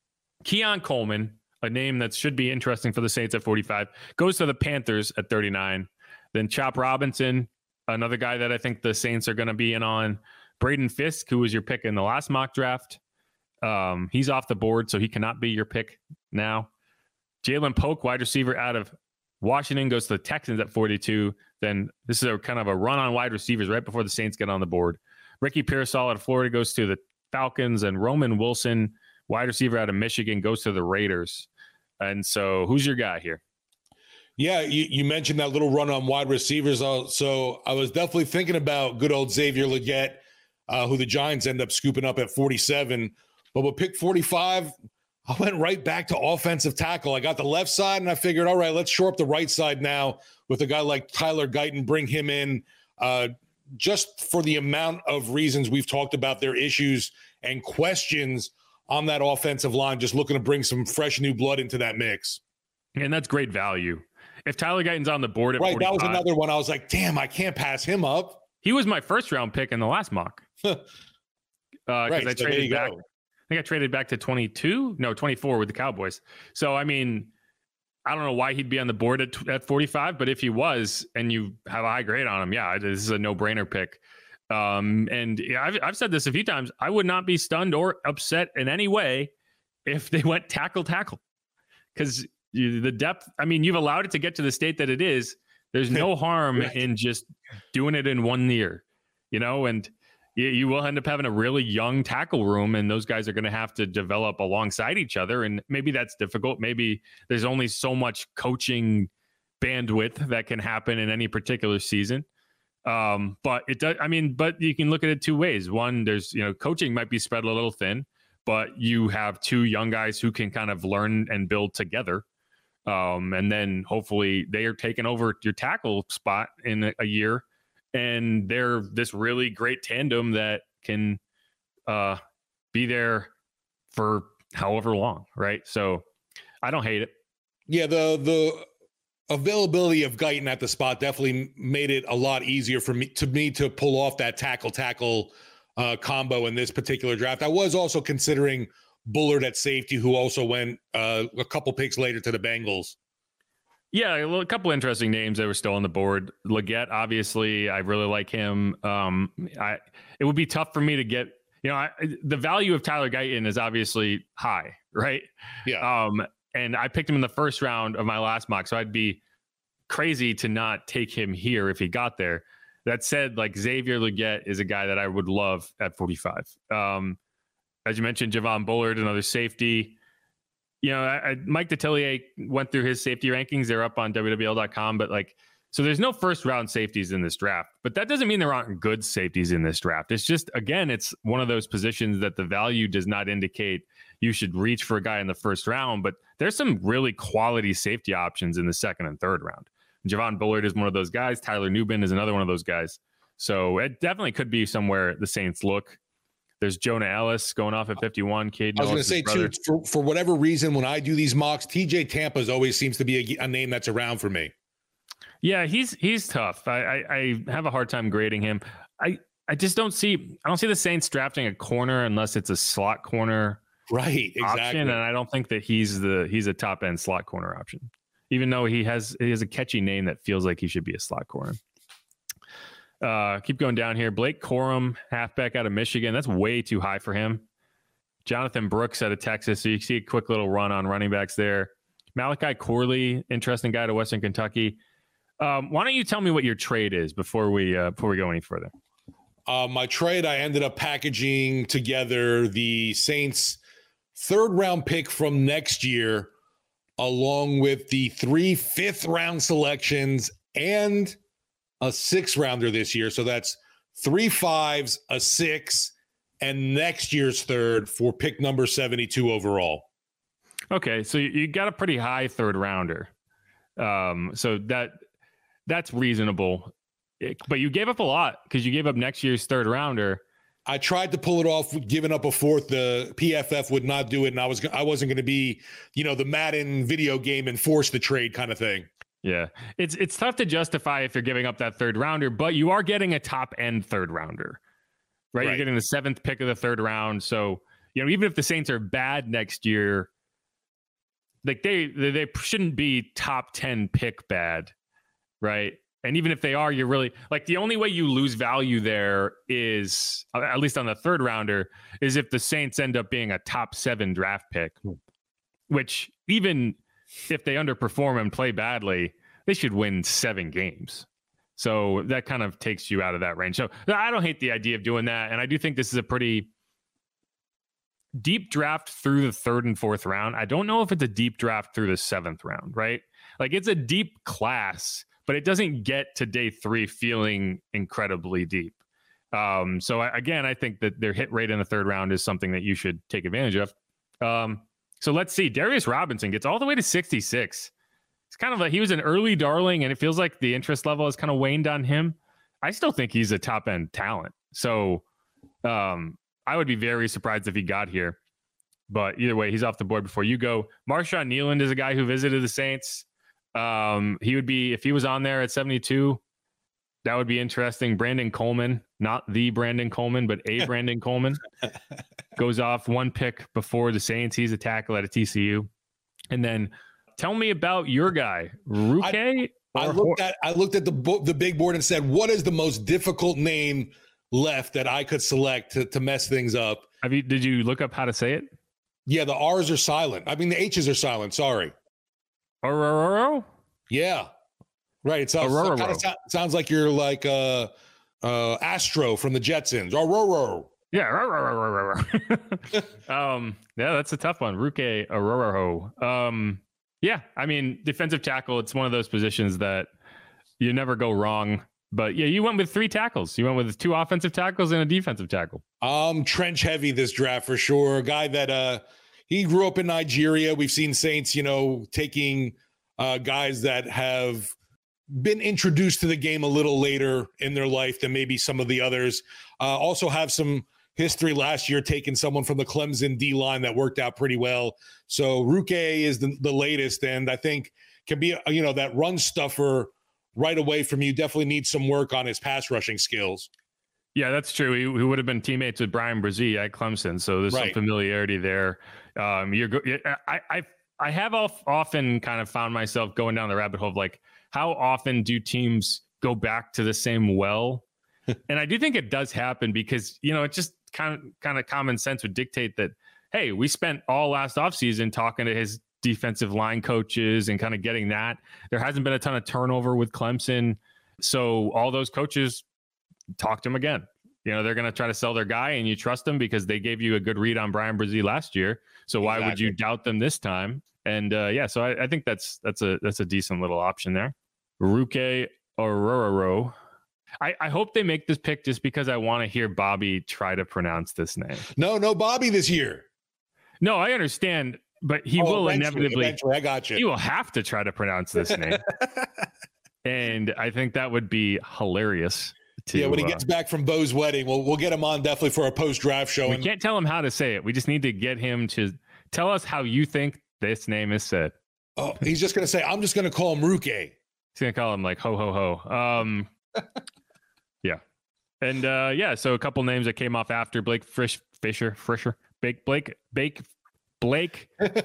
Keon Coleman, a name that should be interesting for the Saints at forty-five, goes to the Panthers at thirty-nine. Then Chop Robinson, another guy that I think the Saints are going to be in on. Braden Fisk, who was your pick in the last mock draft. Um, he's off the board, so he cannot be your pick now. Jalen Polk, wide receiver out of Washington, goes to the Texans at forty-two. Then this is a kind of a run on wide receivers right before the Saints get on the board. Ricky Pearsall out of Florida goes to the Falcons, and Roman Wilson, wide receiver out of Michigan, goes to the Raiders. And so who's your guy here? Yeah, you, you mentioned that little run on wide receivers. So I was definitely thinking about good old Xavier Legette, uh, who the Giants end up scooping up at forty-seven. But with pick forty-five, I went right back to offensive tackle. I got the left side, and I figured, all right, let's shore up the right side now with a guy like Tyler Guyton, bring him in uh, just for the amount of reasons we've talked about their issues and questions on that offensive line, just looking to bring some fresh new blood into that mix. And that's great value. If Tyler Guyton's on the board at right, that was forty-five, another one. I was like, damn, I can't pass him up. He was my first round pick in the last mock. uh, right, I so traded back. Go. I think I traded back to twenty-two, no, twenty-four with the Cowboys. So, I mean, I don't know why he'd be on the board at, at forty-five, but if he was and you have a high grade on him, yeah, this is a no-brainer pick. Um, and yeah, I've, I've said this a few times. I would not be stunned or upset in any way if they went tackle tackle, because the depth, I mean, you've allowed it to get to the state that it is. There's no harm right. in just doing it in one year, you know, and you, you will end up having a really young tackle room, and those guys are going to have to develop alongside each other. And maybe that's difficult. Maybe there's only so much coaching bandwidth that can happen in any particular season. Um, but it does, I mean, but you can look at it two ways. One, there's, you know, coaching might be spread a little thin, but you have two young guys who can kind of learn and build together. Um, and then hopefully they are taking over your tackle spot in a, a year, and they're this really great tandem that can, uh, be there for however long. Right. So I don't hate it. Yeah. The, the, availability of Guyton at the spot definitely made it a lot easier for me to me to pull off that tackle tackle uh, combo in this particular draft. I was also considering Bullard at safety, who also went uh, a couple picks later to the Bengals. Yeah, a couple interesting names that were still on the board. Legette, obviously, I really like him. Um, I it would be tough for me to get. You know, I, the value of Tyler Guyton is obviously high, right? Yeah. Um, And I picked him in the first round of my last mock. So I'd be crazy to not take him here if he got there. That said, like Xavier Legette is a guy that I would love at forty-five. Um, as you mentioned, Javon Bullard, another safety. You know, I, I, Mike Detillier went through his safety rankings. They're up on W W L dot com, but like, so there's no first round safeties in this draft, but that doesn't mean there aren't good safeties in this draft. It's just, again, it's one of those positions that the value does not indicate you should reach for a guy in the first round, but there's some really quality safety options in the second and third round. Javon Bullard is one of those guys. Tyler Nubin is another one of those guys. So it definitely could be somewhere the Saints look. There's Jonah Ellis going off at fifty-one. Cade I was going to say, brother. too, for, for whatever reason, when I do these mocks, T J Tampa's always seems to be a, a name that's around for me. Yeah, he's he's tough. I, I, I have a hard time grading him. I, I just don't see I don't see the Saints drafting a corner unless it's a slot corner right exactly. option, and I don't think that he's the he's a top end slot corner option, even though he has he has a catchy name that feels like he should be a slot corner. Uh, keep going down here. Blake Corum, halfback out of Michigan. That's way too high for him. Jonathan Brooks out of Texas. So you see a quick little run on running backs there. Malachi Corley, interesting guy to Western Kentucky. Um, why don't you tell me what your trade is before we uh, before we go any further? Uh, my trade, I ended up packaging together the Saints' third round pick from next year, along with the three fifth round selections and a six rounder this year. So that's three fives, a six, and next year's third for pick number seventy-two overall. Okay, so you got a pretty high third rounder. Um, so that that's reasonable. But you gave up a lot because you gave up next year's third rounder. I tried to pull it off, giving up a fourth. The P F F would not do it, and I was I wasn't going to be, you know, the Madden video game and force the trade kind of thing. Yeah, it's it's tough to justify if you're giving up that third rounder, but you are getting a top end third rounder, right? right? You're getting the seventh pick of the third round. So, you know, even if the Saints are bad next year, like they they, they shouldn't be top ten pick bad, right? And even if they are, you're really like the only way you lose value there is, at least on the third rounder, is if the Saints end up being a top seven draft pick, which even if they underperform and play badly, they should win seven games. So that kind of takes you out of that range. So I don't hate the idea of doing that. And I do think this is a pretty deep draft through the third and fourth round. I don't know if it's a deep draft through the seventh round, right? Like it's a deep class, but it doesn't get to day three feeling incredibly deep. Um, so I, again, I think that their hit rate in the third round is something that you should take advantage of. Um, So let's see. Darius Robinson gets all the way to sixty-six. It's kind of like he was an early darling, and it feels like the interest level has kind of waned on him. I still think he's a top end talent. So um, I would be very surprised if he got here. But either way, he's off the board before you go. Marshawn Kneeland is a guy who visited the Saints. Um, he would be, if he was on there at seventy-two, that would be interesting. Brandon Coleman, not the Brandon Coleman, but a Brandon Coleman, goes off one pick before the Saints. He's a tackle at a T C U. And then tell me about your guy, Ruke. I, I looked at I looked at the bo- the big board and said, what is the most difficult name left that I could select to, to mess things up? Have you? Did you look up how to say it? Yeah, the R's are silent. I mean, the H's are silent. Sorry. Ororo? Yeah. Right. It sounds, it kind of so, sounds like you're like uh, uh, Astro from the Jetsons. Ororo. Yeah. um, yeah, that's a tough one. Ruke Ororo. Um, yeah, I mean, defensive tackle, it's one of those positions that you never go wrong. But yeah, you went with three tackles. You went with two offensive tackles and a defensive tackle. Um, trench heavy this draft for sure. A guy that uh, he grew up in Nigeria. We've seen Saints, you know, taking uh, guys that have been introduced to the game a little later in their life than maybe some of the others. Uh, also have some history last year taking someone from the Clemson D-line that worked out pretty well. So Ruke is the, the latest, and I think can be, you know, that run stuffer right away from you. Definitely needs some work on his pass rushing skills. Yeah, that's true. He, he would have been teammates with Brian Brzee at Clemson, so there's right. some familiarity there. Um, you're go- I, I I have often kind of found myself going down the rabbit hole of like, how often do teams go back to the same well? And I do think it does happen because, you know, it just kind of kind of common sense would dictate that, hey, we spent all last offseason talking to his defensive line coaches and kind of getting that. There hasn't been a ton of turnover with Clemson. So all those coaches talk to him again. You know, they're going to try to sell their guy, and you trust them because they gave you a good read on Brian Brzee last year. So why exactly. would you doubt them this time? And uh, yeah, so I, I think that's that's a that's a decent little option there. Ruke Orhorhoro. I, I hope they make this pick just because I want to hear Bobby try to pronounce this name. No, no Bobby this year. No, I understand, but he oh, will eventually, inevitably. Eventually, I got you. He will have to try to pronounce this name, and I think that would be hilarious. To, yeah, when he gets uh, back from Bo's wedding, we'll we'll get him on definitely for a post draft show. We and- can't tell him how to say it. We just need to get him to tell us how you think this name is said. Oh, he's just gonna say, "I'm just gonna call him Ruke." He's gonna call him like ho ho ho. Um, yeah, and uh, yeah. So a couple names that came off after Blake Frisch, Fisher, Fisher, Blake, Blake, Blake, Blake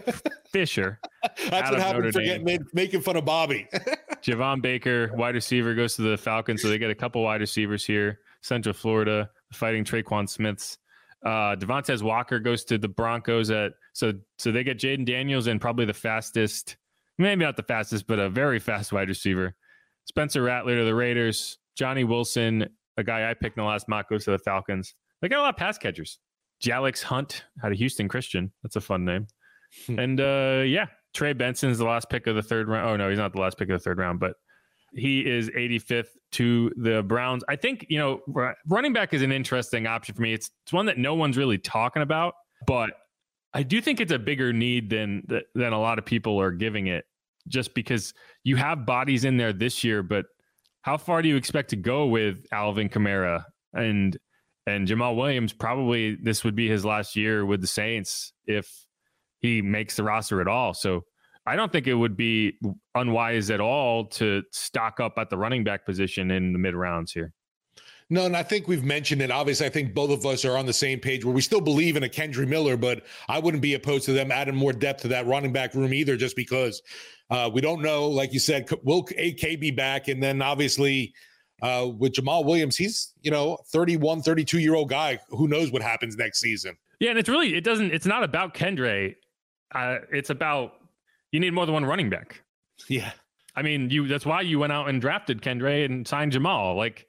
Fisher. That's what happened for getting made, making fun of Bobby. Javon Baker, wide receiver, goes to the Falcons, so they get a couple wide receivers here. Central Florida, fighting Traquan Smiths. Uh, Devontae Walker goes to the Broncos at so so they get Jaden Daniels and probably the fastest, maybe not the fastest, but a very fast wide receiver. Spencer Rattler to the Raiders. Johnny Wilson, a guy I picked in the last mock, goes to the Falcons. They got a lot of pass catchers. Jalix Hunt out of Houston Christian. That's a fun name. and uh, yeah, Trey Benson's the last pick of the third round. Oh, no, he's not the last pick of the third round, but he is eighty-fifth to the Browns. I think, you know, running back is an interesting option for me. It's, it's one that no one's really talking about, but I do think it's a bigger need than than a lot of people are giving it, just because you have bodies in there this year, but how far do you expect to go with Alvin Kamara and and Jamal Williams? Probably this would be his last year with the Saints if he makes the roster at all. So I don't think it would be unwise at all to stock up at the running back position in the mid rounds here. No, and I think we've mentioned it. Obviously, I think both of us are on the same page where we still believe in a Kendre Miller, but I wouldn't be opposed to them adding more depth to that running back room either, just because uh, we don't know, like you said, will A K be back? And then obviously uh, with Jamal Williams, he's, you know, thirty-one, thirty-two year old guy. Who knows what happens next season? Yeah. And it's really, it doesn't, it's not about Kendre. Uh, it's about, you need more than one running back. Yeah. I mean, you, that's why you went out and drafted Kendre and signed Jamal. Like,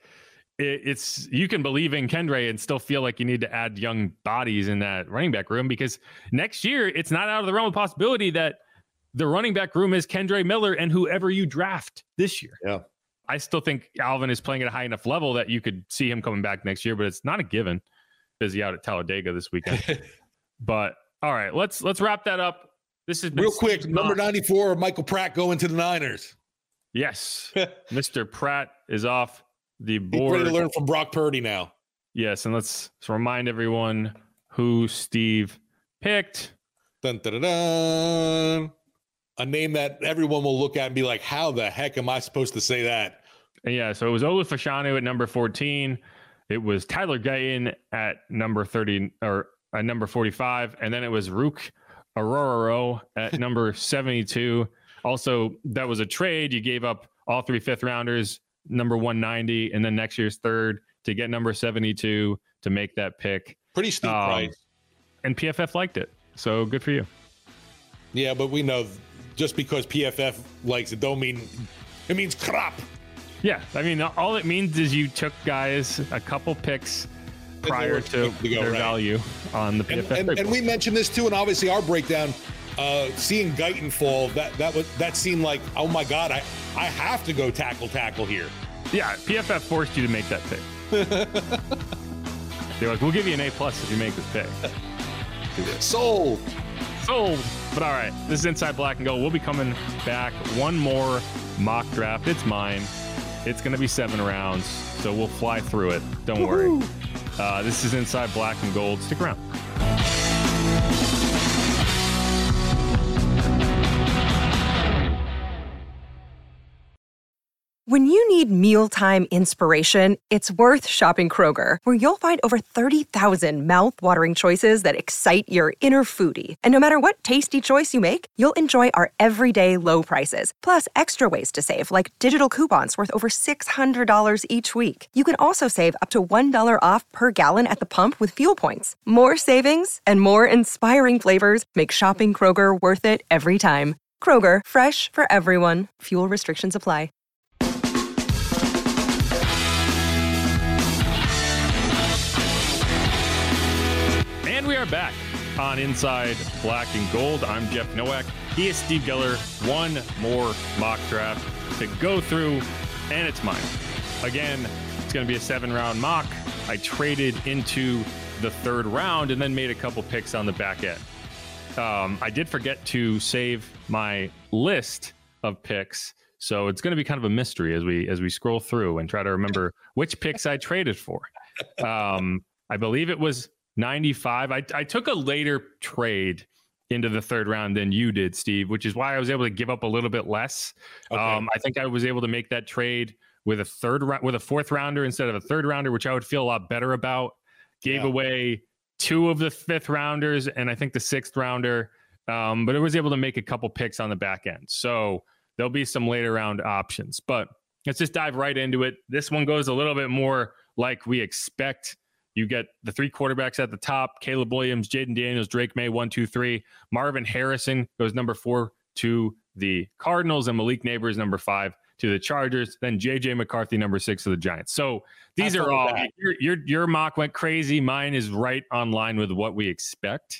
it's you can believe in Kendre and still feel like you need to add young bodies in that running back room, because next year it's not out of the realm of possibility that the running back room is Kendre Miller and whoever you draft this year. Yeah. I still think Alvin is playing at a high enough level that you could see him coming back next year, but it's not a given. Busy out at Talladega this weekend. But all right, let's let's wrap that up. This is real quick. Number ninety-four, Michael Pratt going to the Niners. Yes. Mister Pratt is off the board. He's ready to learn from Brock Purdy now. Yes, and let's, let's remind everyone who Steve picked. Dun, dun, dun, dun. A name that everyone will look at and be like, how the heck am I supposed to say that? And yeah, so it was Olu Fashanu at number fourteen. It was Tyler Guyton at number thirty or at number forty-five, and then it was Ruke Orhorhoro at number seventy-two. Also, that was a trade. You gave up all three fifth rounders, number one ninety, and then next year's third to get number seventy-two to make that pick. Pretty steep um, price. And P F F liked it, so good for you. Yeah, but we know just because P F F likes it, don't mean it means crap. Yeah, I mean, all it means is you took guys a couple picks prior to, to go, their right. value on the P F F. And, and, and we mentioned this too, and obviously our breakdown. Uh, seeing Guyton fall, that that was that seemed like, oh my God, I I have to go tackle tackle here. Yeah, P F F forced you to make that pick. They're like, we'll give you an A plus if you make this pick. Sold. Sold. But all right, this is Inside Black and Gold. We'll be coming back. One more mock draft. It's mine. It's going to be seven rounds, so we'll fly through it. Don't Woo-hoo. worry. Uh, this is Inside Black and Gold. Stick around. When you need mealtime inspiration, it's worth shopping Kroger, where you'll find over thirty thousand mouth-watering choices that excite your inner foodie. And no matter what tasty choice you make, you'll enjoy our everyday low prices, plus extra ways to save, like digital coupons worth over six hundred dollars each week. You can also save up to one dollar off per gallon at the pump with fuel points. More savings and more inspiring flavors make shopping Kroger worth it every time. Kroger, fresh for everyone. Fuel restrictions apply. And we are back on Inside Black and Gold. I'm Jeff Nowak. He is Steve Geller. One more mock draft to go through, and it's mine. Again, it's going to be a seven-round mock. I traded into the third round and then made a couple picks on the back end. Um, I did forget to save my list of picks, so it's going to be kind of a mystery as we as we scroll through and try to remember which picks I traded for. Um, I believe it was ninety-five. I, I took a later trade into the third round than you did, Steve, which is why I was able to give up a little bit less. Okay. Um, I think I was able to make that trade with a third round, with a fourth rounder instead of a third rounder, which I would feel a lot better about. Gave yeah. away two of the fifth rounders and I think the sixth rounder, um, but I was able to make a couple picks on the back end. So there'll be some later round options, but let's just dive right into it. This one goes a little bit more like we expect. You get the three quarterbacks at the top: Caleb Williams, Jaden Daniels, Drake May, one, two, three. Marvin Harrison goes number four to the Cardinals, and Malik Neighbors number five to the Chargers. Then J J McCarthy number six to the Giants. So these That's are all your, your your mock went crazy. Mine is right on line with what we expect,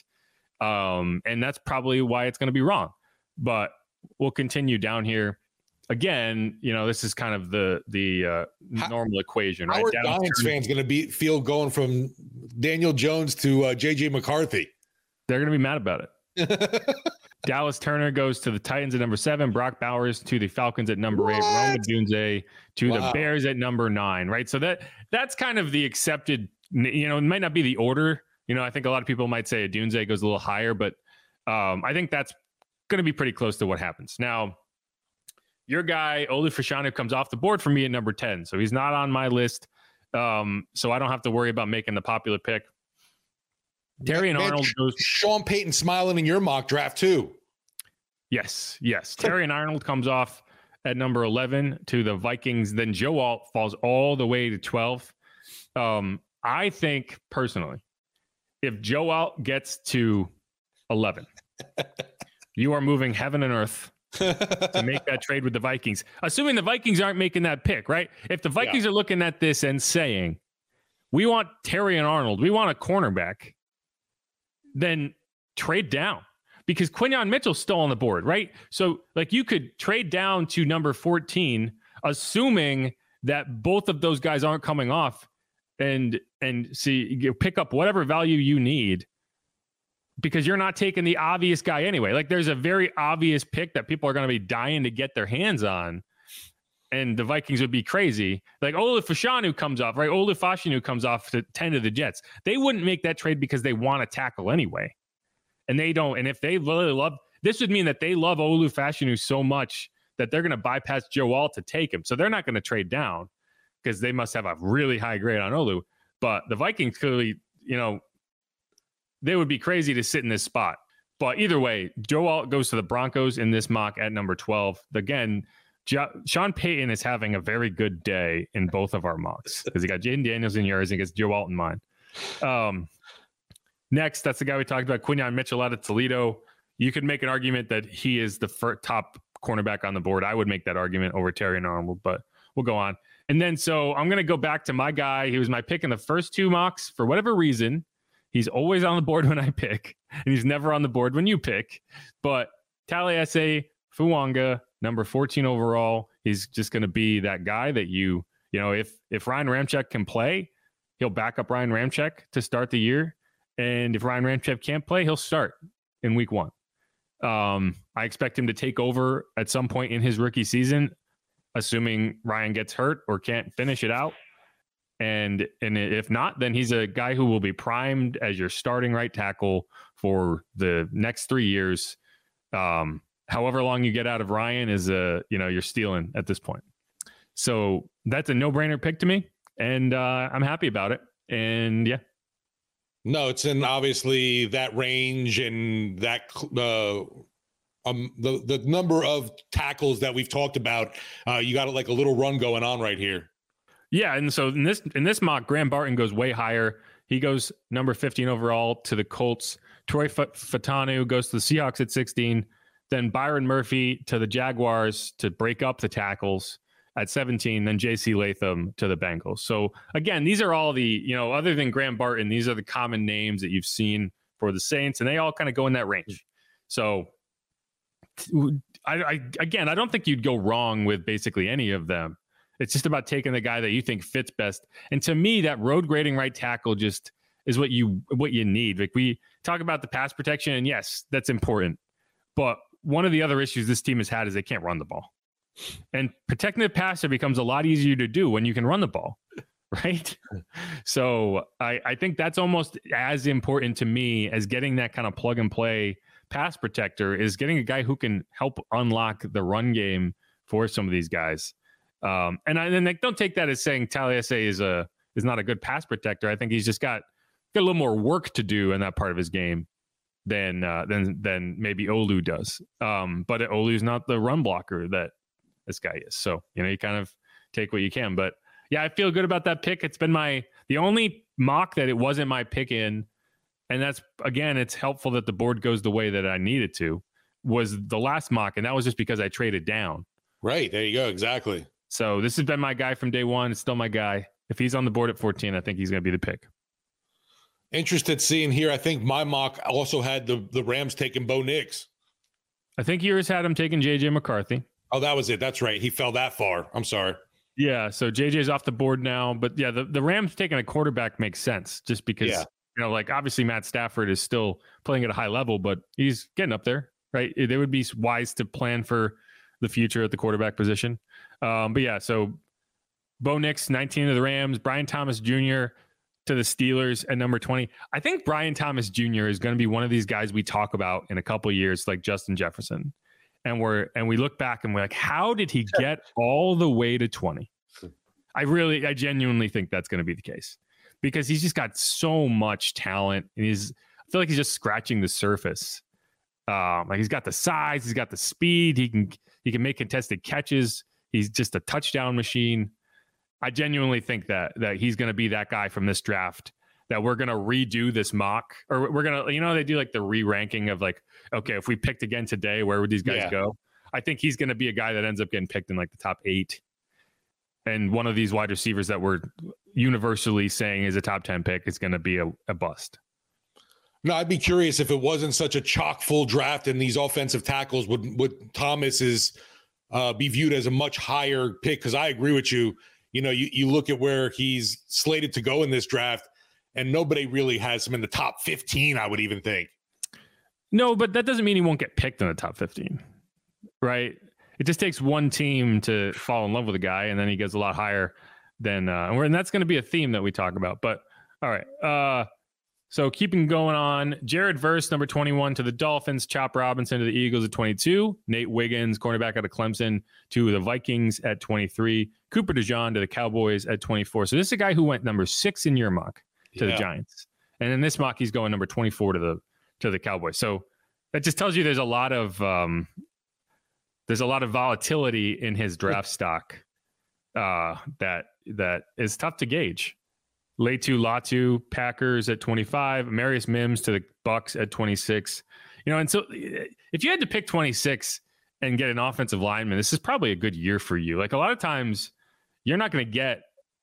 um, and that's probably why it's going to be wrong. But we'll continue down here. Again, you know, this is kind of the the uh, how, normal equation, right? How are Down Giants turn, fans going to be feel going from Daniel Jones to uh, J J McCarthy? They're going to be mad about it. Dallas Turner goes to the Titans at number seven. Brock Bowers to the Falcons at number what? eight. Rome Odunze to wow. the Bears at number nine. Right, so that that's kind of the accepted. You know, it might not be the order. You know, I think a lot of people might say Odunze goes a little higher, but um, I think that's going to be pretty close to what happens now. Your guy, Olu Fashanu, comes off the board for me at number ten. So he's not on my list. Um, so I don't have to worry about making the popular pick. Terry and Man, Arnold goes. Sean Payton smiling in your mock draft, too. Yes, yes. Terry and Arnold comes off at number eleven to the Vikings. Then Joe Alt falls all the way to twelve. Um, I think, personally, if Joe Alt gets to eleven, you are moving heaven and earth to make that trade with the Vikings, assuming the Vikings aren't making that pick, right? If the Vikings yeah. are looking at this and saying, we want Terry and Arnold, we want a cornerback, then trade down, because Quinyon Mitchell's still on the board, right? So like you could trade down to number fourteen, assuming that both of those guys aren't coming off, and and see, you pick up whatever value you need, because you're not taking the obvious guy anyway. Like there's a very obvious pick that people are going to be dying to get their hands on, and the Vikings would be crazy. Like Olu Fashanu comes off, right? Olu Fashanu comes off to ten to the Jets. They wouldn't make that trade because they want to tackle anyway. And they don't. And if they really love, this would mean that they love Olu Fashanu so much that they're going to bypass Joe Alt to take him. So they're not going to trade down because they must have a really high grade on Olu. But the Vikings clearly, you know, they would be crazy to sit in this spot. But either way, Joe Alt goes to the Broncos in this mock at number twelve. Again, Jo- Sean Payton is having a very good day in both of our mocks because he got Jaden Daniels in yours and gets Joe Alt in mine. Um, next, that's the guy we talked about, Quinyon Mitchell out of Toledo. You could make an argument that he is the first top cornerback on the board. I would make that argument over Terry and Arnold, but we'll go on. And then, so I'm going to go back to my guy. He was my pick in the first two mocks. For whatever reason, he's always on the board when I pick, and he's never on the board when you pick. But Taliese Fuanga, number fourteen overall, he's just going to be that guy that you, you know, if if Ryan Ramczyk can play, he'll back up Ryan Ramczyk to start the year. And if Ryan Ramczyk can't play, he'll start in week one. Um, I expect him to take over at some point in his rookie season, assuming Ryan gets hurt or can't finish it out. And and if not, then he's a guy who will be primed as your starting right tackle for the next three years. Um, however long you get out of Ryan is, uh, you know, you're stealing at this point. So that's a no-brainer pick to me, and uh, I'm happy about it. And yeah. No, it's in obviously that range and that uh, um the the number of tackles that we've talked about. Uh, you got like a little run going on right here. Yeah, and so in this in this mock, Graham Barton goes way higher. He goes number fifteen overall to the Colts. Troy F- Fatanu goes to the Seahawks at sixteen. Then Byron Murphy to the Jaguars to break up the tackles at seventeen. Then J C Latham to the Bengals. So again, these are all the, you know, other than Graham Barton, these are the common names that you've seen for the Saints, and they all kind of go in that range. So I, I again, I don't think you'd go wrong with basically any of them. It's just about taking the guy that you think fits best. And to me, that road grading right tackle just is what you what you need. Like, we talk about the pass protection, and yes, that's important. But one of the other issues this team has had is they can't run the ball. And protecting the passer becomes a lot easier to do when you can run the ball, right? So I, I think that's almost as important to me as getting that kind of plug and play pass protector, is getting a guy who can help unlock the run game for some of these guys. Um, and I, and like, don't take that as saying Taliesin is a is not a good pass protector. I think he's just got got a little more work to do in that part of his game than uh, than than maybe Olu does. Um, but Olu's not the run blocker that this guy is. So, you know, you kind of take what you can. But yeah, I feel good about that pick. It's been my the only mock that it wasn't my pick in, and that's, again, it's helpful that the board goes the way that I need it to, was the last mock, and that was just because I traded down. Right, there you go, exactly. So this has been my guy from day one. It's still my guy. If he's on the board at fourteen, I think he's going to be the pick. Interested seeing here. I think my mock also had the, the Rams taking Bo Nix. I think yours had him taking J J McCarthy. Oh, that was it. That's right. He fell that far. I'm sorry. Yeah, so J J's off the board now. But yeah, the, the Rams taking a quarterback makes sense, just because, yeah. you know, like, obviously Matt Stafford is still playing at a high level, but he's getting up there, right? They would be wise to plan for the future at the quarterback position. Um, but yeah, so Bo Nix, nineteen of the Rams, Brian Thomas Junior to the Steelers at number twenty. I think Brian Thomas Junior is going to be one of these guys we talk about in a couple of years, like Justin Jefferson. And we're, and we look back and we're like, how did he get all the way to twenty? I really, I genuinely think that's going to be the case, because he's just got so much talent, and he's, I feel like he's just scratching the surface. Um, like, he's got the size, he's got the speed, he can, he can make contested catches. He's just a touchdown machine. I genuinely think that that he's going to be that guy from this draft, that we're going to redo this mock, or we're going to, you know, they do like the re-ranking of like, okay, if we picked again today, where would these guys yeah. go? I think he's going to be a guy that ends up getting picked in like the top eight. And one of these wide receivers that we're universally saying is a top ten pick is going to be a, a bust. No, I'd be curious if it wasn't such a chock full draft and these offensive tackles, would, would Thomas is uh, be viewed as a much higher pick? Because I agree with you. You know, you, you look at where he's slated to go in this draft, and nobody really has him in the top fifteen, I would even think. No, but that doesn't mean he won't get picked in the top fifteen, right? It just takes one team to fall in love with a guy, and then he gets a lot higher than, uh, and that's going to be a theme that we talk about. But all right. Uh, so keeping going on, Jared Verse, number twenty-one to the Dolphins, Chop Robinson to the Eagles at twenty-two, Nate Wiggins, cornerback out of Clemson, to the Vikings at twenty-three, Cooper DeJean to the Cowboys at twenty-four. So this is a guy who went number six in your mock to yeah. the Giants. And in this mock, he's going number twenty-four to the, to the Cowboys. So that just tells you there's a lot of, um, there's a lot of volatility in his draft stock uh, that, that is tough to gauge. Laitu Latu, Packers at twenty-five, Marius Mims to the Bucks at twenty-six. You know, and so if you had to pick twenty-six and get an offensive lineman, this is probably a good year for you. Like, a lot of times you're not going to get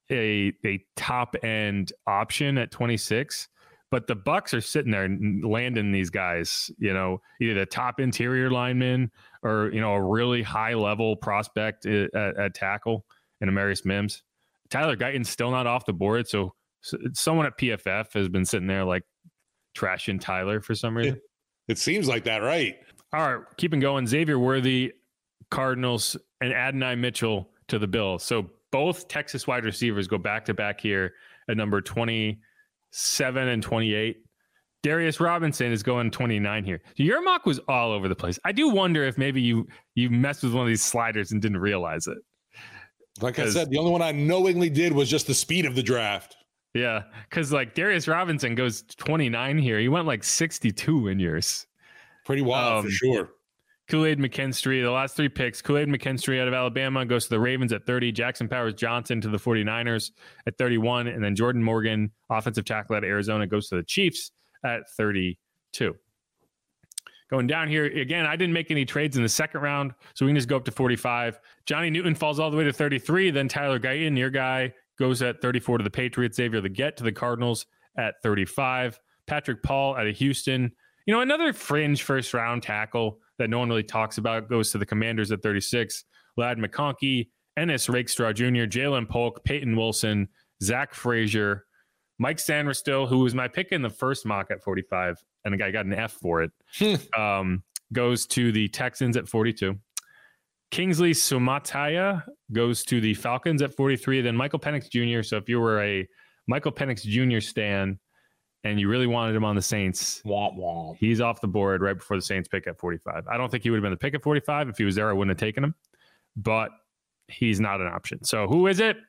a a top end option at twenty-six, but the Bucks are sitting there landing these guys, you know, either the top interior lineman or, you know, a really high level prospect at, at tackle in Marius Mims. Tyler Guyton's still not off the board, so So someone at P F F has been sitting there like trashing Tyler for some reason. It seems like that, right? All right, keeping going. Xavier Worthy, Cardinals, and Adonai Mitchell to the Bills. So both Texas wide receivers go back to back here at number twenty-seven and twenty-eight. Darius Robinson is going twenty-nine here. So your mock was all over the place. I do wonder if maybe you you messed with one of these sliders and didn't realize it. Like I said, the only one I knowingly did was just the speed of the draft. Yeah, because like Darius Robinson goes twenty-nine here. He went like sixty-two in yours. Pretty wild um, for sure. Kool-Aid McKinstry, the last three picks. Kool-Aid McKinstry out of Alabama goes to the Ravens at thirty. Jackson Powers Johnson to the 49ers at thirty-one. And then Jordan Morgan, offensive tackle out of Arizona, goes to the Chiefs at thirty-two. Going down here, again, I didn't make any trades in the second round, so we can just go up to forty-five. Johnny Newton falls all the way to thirty-three. Then Tyler Guyton, your guy, goes at thirty-four to the Patriots. Xavier Legette to the Cardinals at thirty-five. Patrick Paul out of Houston. You know, another fringe first-round tackle that no one really talks about goes to the Commanders at thirty-six. Ladd McConkey, Ennis Rakestraw Junior, Jalen Polk, Peyton Wilson, Zach Frazier, Mike Sanderstill, who was my pick in the first mock at forty-five, and the guy got an F for it, um, goes to the Texans at forty-two. Kingsley Sumataya goes to the Falcons at forty-three. Then Michael Penix Junior So if you were a Michael Penix Junior stan and you really wanted him on the Saints, wah, wah. he's off the board right before the Saints pick at forty-five. I don't think he would have been the pick at forty-five. If he was there, I wouldn't have taken him, but he's not an option. So who is it?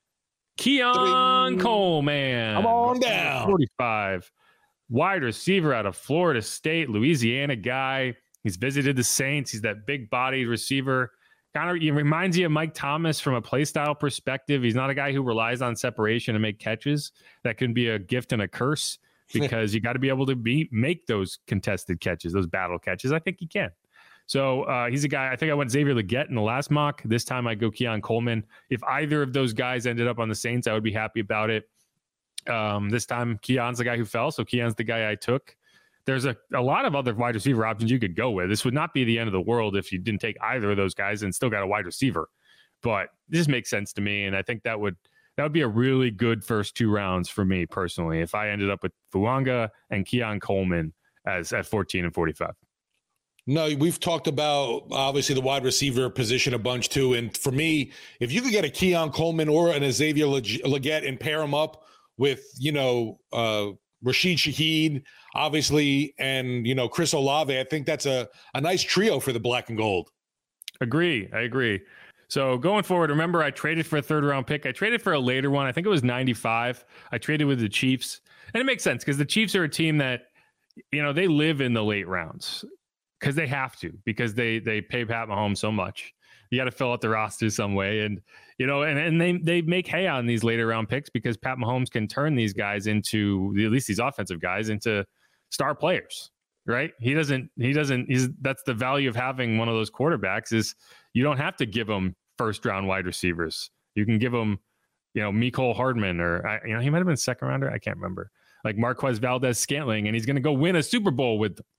Keon Coleman. Come on down. forty-five. Wide receiver out of Florida State, Louisiana guy. He's visited the Saints. He's that big-bodied receiver. Kind of he reminds you of Mike Thomas from a play style perspective. He's not a guy who relies on separation to make catches. That can be a gift and a curse because you got to be able to be make those contested catches, those battle catches. I think he can. So uh, he's a guy. I think I went Xavier Legette in the last mock. This time I go Keon Coleman. If either of those guys ended up on the Saints, I would be happy about it. Um, this time Keon's the guy who fell, so Keon's the guy I took. There's a, a lot of other wide receiver options you could go with. This would not be the end of the world if you didn't take either of those guys and still got a wide receiver. But this makes sense to me, and I think that would that would be a really good first two rounds for me personally if I ended up with Fuanga and Keon Coleman as at fourteen and forty-five. No, we've talked about obviously the wide receiver position a bunch too. And for me, if you could get a Keon Coleman or an Xavier Legette and pair them up with, you know, uh, Rashid Shaheed, obviously, and, you know, Chris Olave, I think that's a, a nice trio for the black and gold. Agree. I agree. So going forward, remember I traded for a third round pick. I traded for a later one. I think it was ninety-five. I traded with the Chiefs. And it makes sense because the Chiefs are a team that, you know, they live in the late rounds. Because they have to, because they they pay Pat Mahomes so much. You got to fill out the roster some way. And, you know, and, and they they make hay on these later round picks because Pat Mahomes can turn these guys into, at least these offensive guys, into star players, right? He doesn't, he doesn't, he's, that's the value of having one of those quarterbacks is you don't have to give them first round wide receivers. You can give them, you know, Mecole Hardman or, you know, he might have been second rounder. I can't remember. Like Marquez Valdez-Scantling, and he's going to go win a Super Bowl with them.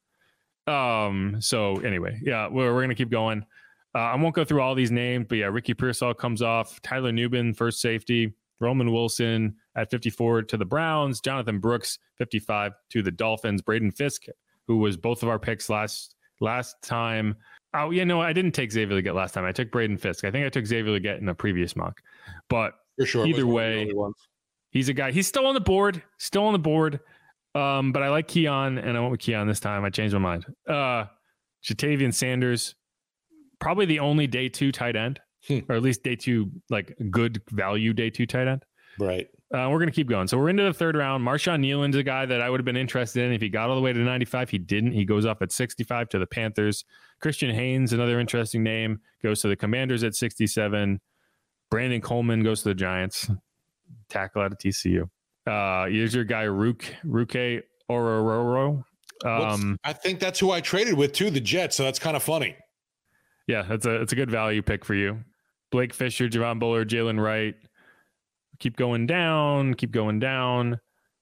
Um, so anyway, yeah, we're, we're going to keep going. Uh, I won't go through all these names, but yeah, Ricky Pearsall comes off, Tyler Nubin, first safety, Roman Wilson at fifty-four to the Browns, Jonathan Brooks, fifty-five to the Dolphins, Braden Fisk, who was both of our picks last, last time. Oh, yeah, no, I didn't take Xavier Legette last time. I took Braden Fisk. I think I took Xavier Legette in a previous mock, but for sure, either way, he's a guy, he's still on the board, still on the board. Um, but I like Keon, and I went with Keon this time. I changed my mind. Uh, Jatavian Sanders, probably the only day two tight end, or at least day two, like good value day two tight end. Right. Uh, we're going to keep going. So we're into the third round. Marshawn Nealon's a guy that I would have been interested in if he got all the way to ninety-five. He didn't. He goes off at sixty-five to the Panthers. Christian Haynes, another interesting name, goes to the Commanders at sixty-seven. Brandon Coleman goes to the Giants. Tackle out of T C U. Uh, here's your guy, Ruke, Ruke Orororo. Um, I think that's who I traded with too, the Jets. So that's kind of funny. Yeah, that's a it's a good value pick for you. Blake Fisher, Javon Bullard, Jalen Wright. Keep going down, keep going down.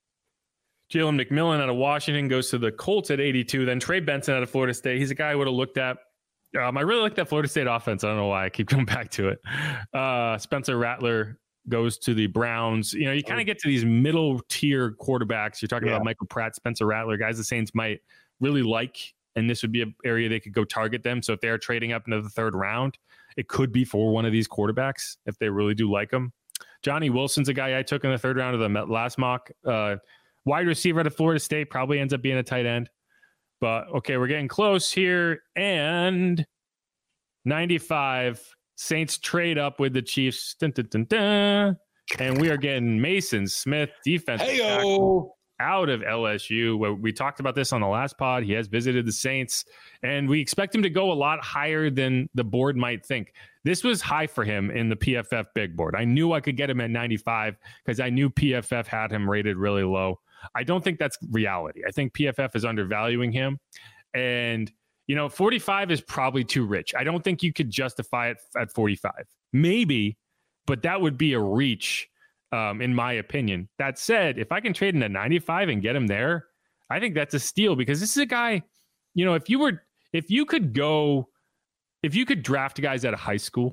Jalen McMillan out of Washington goes to the Colts at eighty-two. Then Trey Benson out of Florida State. He's a guy I would have looked at. Um, I really like that Florida State offense. I don't know why I keep going back to it. Uh, Spencer Rattler goes to the Browns. You know, you kind of get to these middle tier quarterbacks. You're talking yeah. about Michael Pratt, Spencer Rattler, guys the Saints might really like, and this would be an area they could go target them. So if they're trading up into the third round, it could be for one of these quarterbacks if they really do like them. Johnny Wilson's a guy I took in the third round of the last mock. Uh, wide receiver out of Florida State, probably ends up being a tight end. But, okay, we're getting close here. And ninety-five, Saints trade up with the Chiefs. Dun, dun, dun, dun, and we are getting Mason Smith, defensive tackle, out of L S U. Where we talked about this on the last pod. He has visited the Saints, and we expect him to go a lot higher than the board might think. This was high for him in the P F F big board. I knew I could get him at ninety-five because I knew P F F had him rated really low. I don't think that's reality. I think P F F is undervaluing him. And, you know, forty-five is probably too rich. I don't think you could justify it at forty-five. Maybe, but that would be a reach, um, in my opinion. That said, if I can trade him at ninety-five and get him there, I think that's a steal because this is a guy, you know, if you were, if you could go, if you could draft guys out of high school,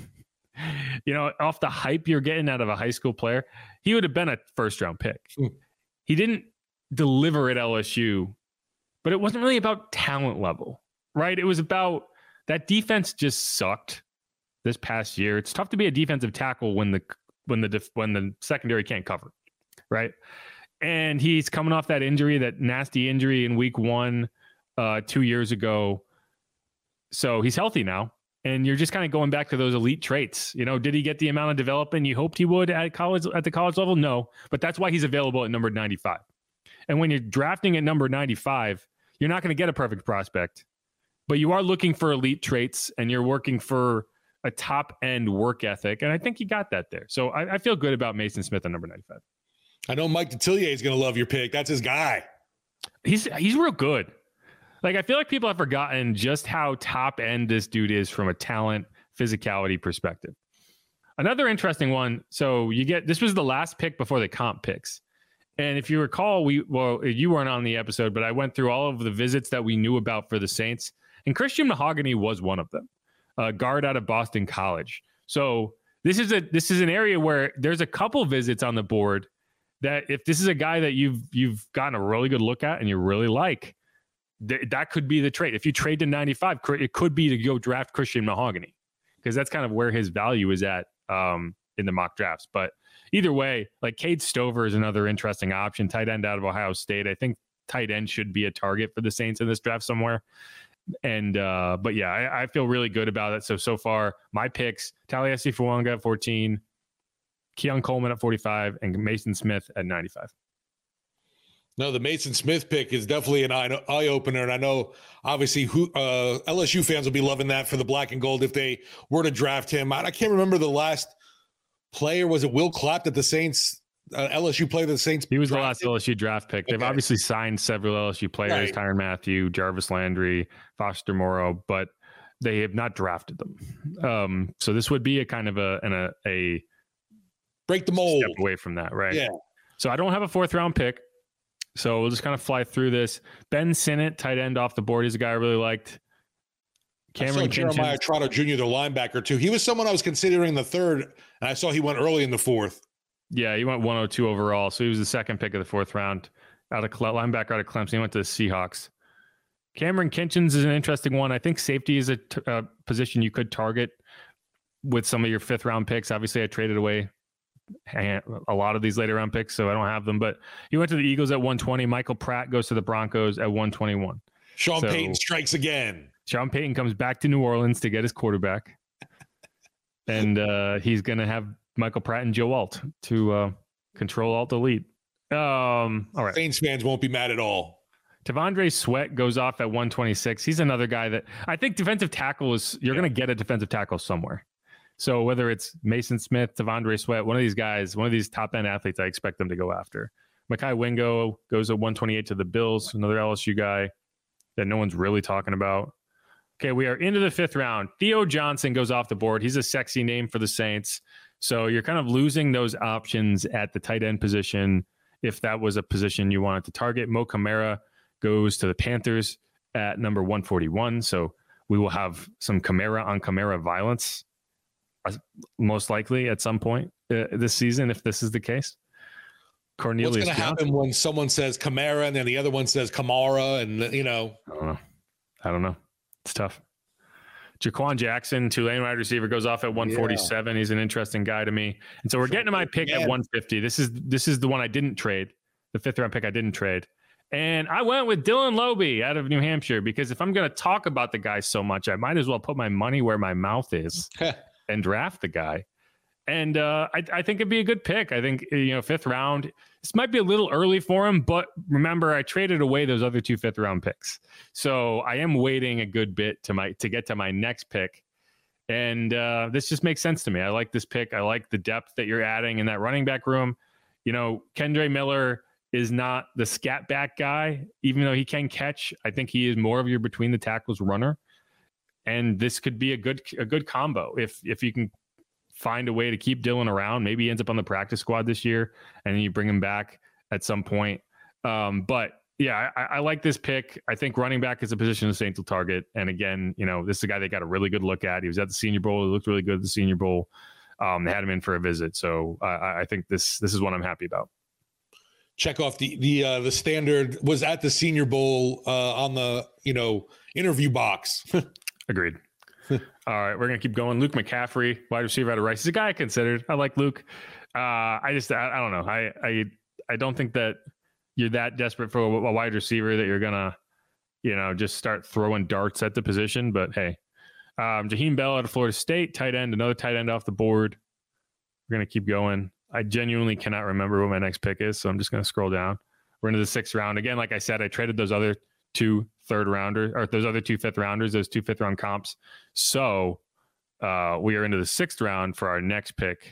you know, off the hype you're getting out of a high school player, he would have been a first round pick. Mm. He didn't deliver at L S U, but it wasn't really about talent level, right? It was about that defense just sucked this past year. It's tough to be a defensive tackle when the when the when the secondary can't cover, right? And he's coming off that injury, that nasty injury in week one, uh, two years ago. So he's healthy now. And you're just kind of going back to those elite traits. You know, did he get the amount of development you hoped he would at college, at the college level? No, but that's why he's available at number ninety-five. And when you're drafting at number ninety-five, you're not going to get a perfect prospect, but you are looking for elite traits and you're working for a top end work ethic. And I think you got that there. So I, I feel good about Mason Smith at number ninety-five. I know Mike Detillier is going to love your pick. That's his guy. He's, he's real good. Like, I feel like people have forgotten just how top end this dude is from a talent, physicality perspective. Another interesting one. So you get, this was the last pick before the comp picks. And if you recall, we, well, you weren't on the episode, but I went through all of the visits that we knew about for the Saints. And Christian Mahogany was one of them, a guard out of Boston College. So this is a, this is an area where there's a couple visits on the board that if this is a guy that you've, you've gotten a really good look at and you really like, th- that could be the trade. If you trade to ninety-five, it could be to go draft Christian Mahogany because that's kind of where his value is at um, in the mock drafts. But either way, like Cade Stover is another interesting option, tight end out of Ohio State. I think tight end should be a target for the Saints in this draft somewhere. And, uh, but yeah, I, I feel really good about it. So, so far, my picks, Taliesin Fuanga at fourteen, Keon Coleman at forty-five, and Mason Smith at ninety-five. No, the Mason Smith pick is definitely an eye, eye opener. And I know, obviously, who uh, L S U fans will be loving that for the black and gold if they were to draft him. I, I can't remember the last player. Was it Will Clapp that the Saints, uh, L S U player that the Saints? He was the last L S U draft pick. They've okay. obviously signed several L S U players, right. Tyrann Mathieu, Jarvis Landry, Foster Moreau, but they have not drafted them. Um, so this would be a kind of a, an, a, a break the mold step away from that, right? Yeah. So I don't have a fourth round pick. So we'll just kind of fly through this. Ben Sinnott, tight end off the board. He's a guy I really liked. Cameron I saw Jeremiah Trotter Junior, the linebacker, too. He was someone I was considering the third, and I saw he went early in the fourth. Yeah, he went one oh two overall. So he was the second pick of the fourth round. Out of linebacker out of Clemson. He went to the Seahawks. Cameron Kinchens is an interesting one. I think safety is a t- uh, position you could target with some of your fifth round picks. Obviously, I traded away a lot of these later round picks, so I don't have them. But he went to the Eagles at one twenty. Michael Pratt goes to the Broncos at one twenty-one. Sean so, Payton strikes again. Sean Payton comes back to New Orleans to get his quarterback. And uh, he's going to have Michael Pratt and Joe Alt to uh, control Alt Delete. Um, all right. Saints fans won't be mad at all. Tavondre Sweat goes off at one twenty-six. He's another guy that I think defensive tackle is, you're yeah. going to get a defensive tackle somewhere. So whether it's Mason Smith, Tavondre Sweat, one of these guys, one of these top end athletes, I expect them to go after. Mekhi Wingo goes at one twenty-eight to the Bills, another L S U guy that no one's really talking about. Okay, we are into the fifth round. Theo Johnson goes off the board. He's a sexy name for the Saints. So you're kind of losing those options at the tight end position if that was a position you wanted to target. Mo Kamara goes to the Panthers at number one forty-one. So we will have some Kamara on Kamara violence, most likely at some point uh, this season, if this is the case. Cornelius What's going to happen when someone says Kamara and then the other one says Kamara, and you know, I don't know. I don't know. It's tough. Jaquan Jackson, Tulane wide receiver, goes off at one forty-seven. Yeah. He's an interesting guy to me. And so we're getting to my pick yeah. at one fifty. This is this is the one I didn't trade. The fifth round pick I didn't trade. And I went with Dylan Lobey out of New Hampshire because if I'm going to talk about the guy so much, I might as well put my money where my mouth is. and draft the guy. And uh, I, I think it'd be a good pick. I think, you know, fifth round, this might be a little early for him, but remember, I traded away those other two fifth round picks. So I am waiting a good bit to my to get to my next pick. And uh, this just makes sense to me. I like this pick. I like the depth that you're adding in that running back room. You know, Kendre Miller is not the scat back guy, even though he can catch. I think he is more of your between the tackles runner. And this could be a good a good combo if if you can find a way to keep Dillon around. Maybe he ends up on the practice squad this year, and then you bring him back at some point. Um, but yeah, I, I like this pick. I think running back is a position the Saints will target. And again, you know, this is a guy they got a really good look at. He was at the Senior Bowl. He looked really good at the Senior Bowl. Um, they had him in for a visit. So uh, I think this this is what I'm happy about. Check off the the uh, the standard was at the Senior Bowl uh, on the, you know, interview box. Agreed. All right, we're gonna keep going. Luke McCaffrey, wide receiver out of Rice. He's a guy I considered. I like Luke. Uh, I just I, I don't know. I I I don't think that you're that desperate for a, a wide receiver that you're gonna, you know, just start throwing darts at the position. But hey, um, Jaheim Bell out of Florida State, tight end, another tight end off the board. We're gonna keep going. I genuinely cannot remember what my next pick is, so I'm just gonna scroll down. We're into the sixth round again. Like I said, I traded those other two third rounders or those other two fifth rounders, those two fifth round comps. So uh, we are into the sixth round for our next pick.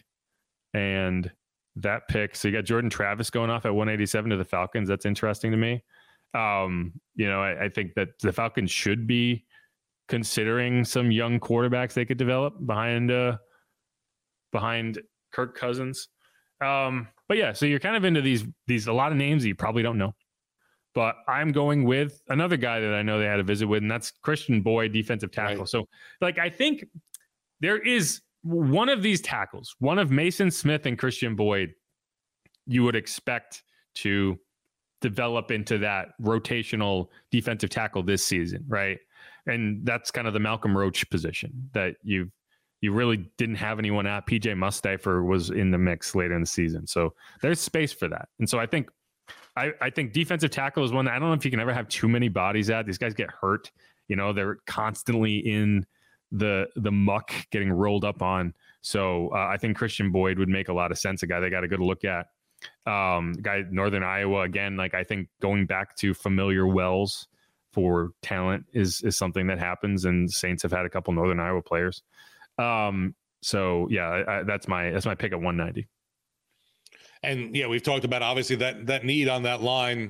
And that pick, so you got Jordan Travis going off at one eighty-seven to the Falcons. That's interesting to me. Um, you know, I, I think that the Falcons should be considering some young quarterbacks they could develop behind uh, behind Kirk Cousins. Um, but yeah, so you're kind of into these these a lot of names that you probably don't know. But I'm going with another guy that I know they had a visit with, and that's Christian Boyd, defensive tackle. Right. So, like, I think there is one of these tackles, one of Mason Smith and Christian Boyd, you would expect to develop into that rotational defensive tackle this season, right? And that's kind of the Malcolm Roach position that you you really didn't have anyone at. P J Mustipher was in the mix later in the season. So there's space for that. And so I think I, I think defensive tackle is one that I don't know if you can ever have too many bodies at. These guys get hurt. You know, they're constantly in the the muck getting rolled up on. So uh, I think Christian Boyd would make a lot of sense. A guy they got a good look at. Um, guy Northern Iowa again. Like I think going back to familiar wells for talent is is something that happens, and Saints have had a couple Northern Iowa players. Um, so yeah, I, I, that's my that's my pick at one ninety. And yeah, we've talked about obviously that that need on that line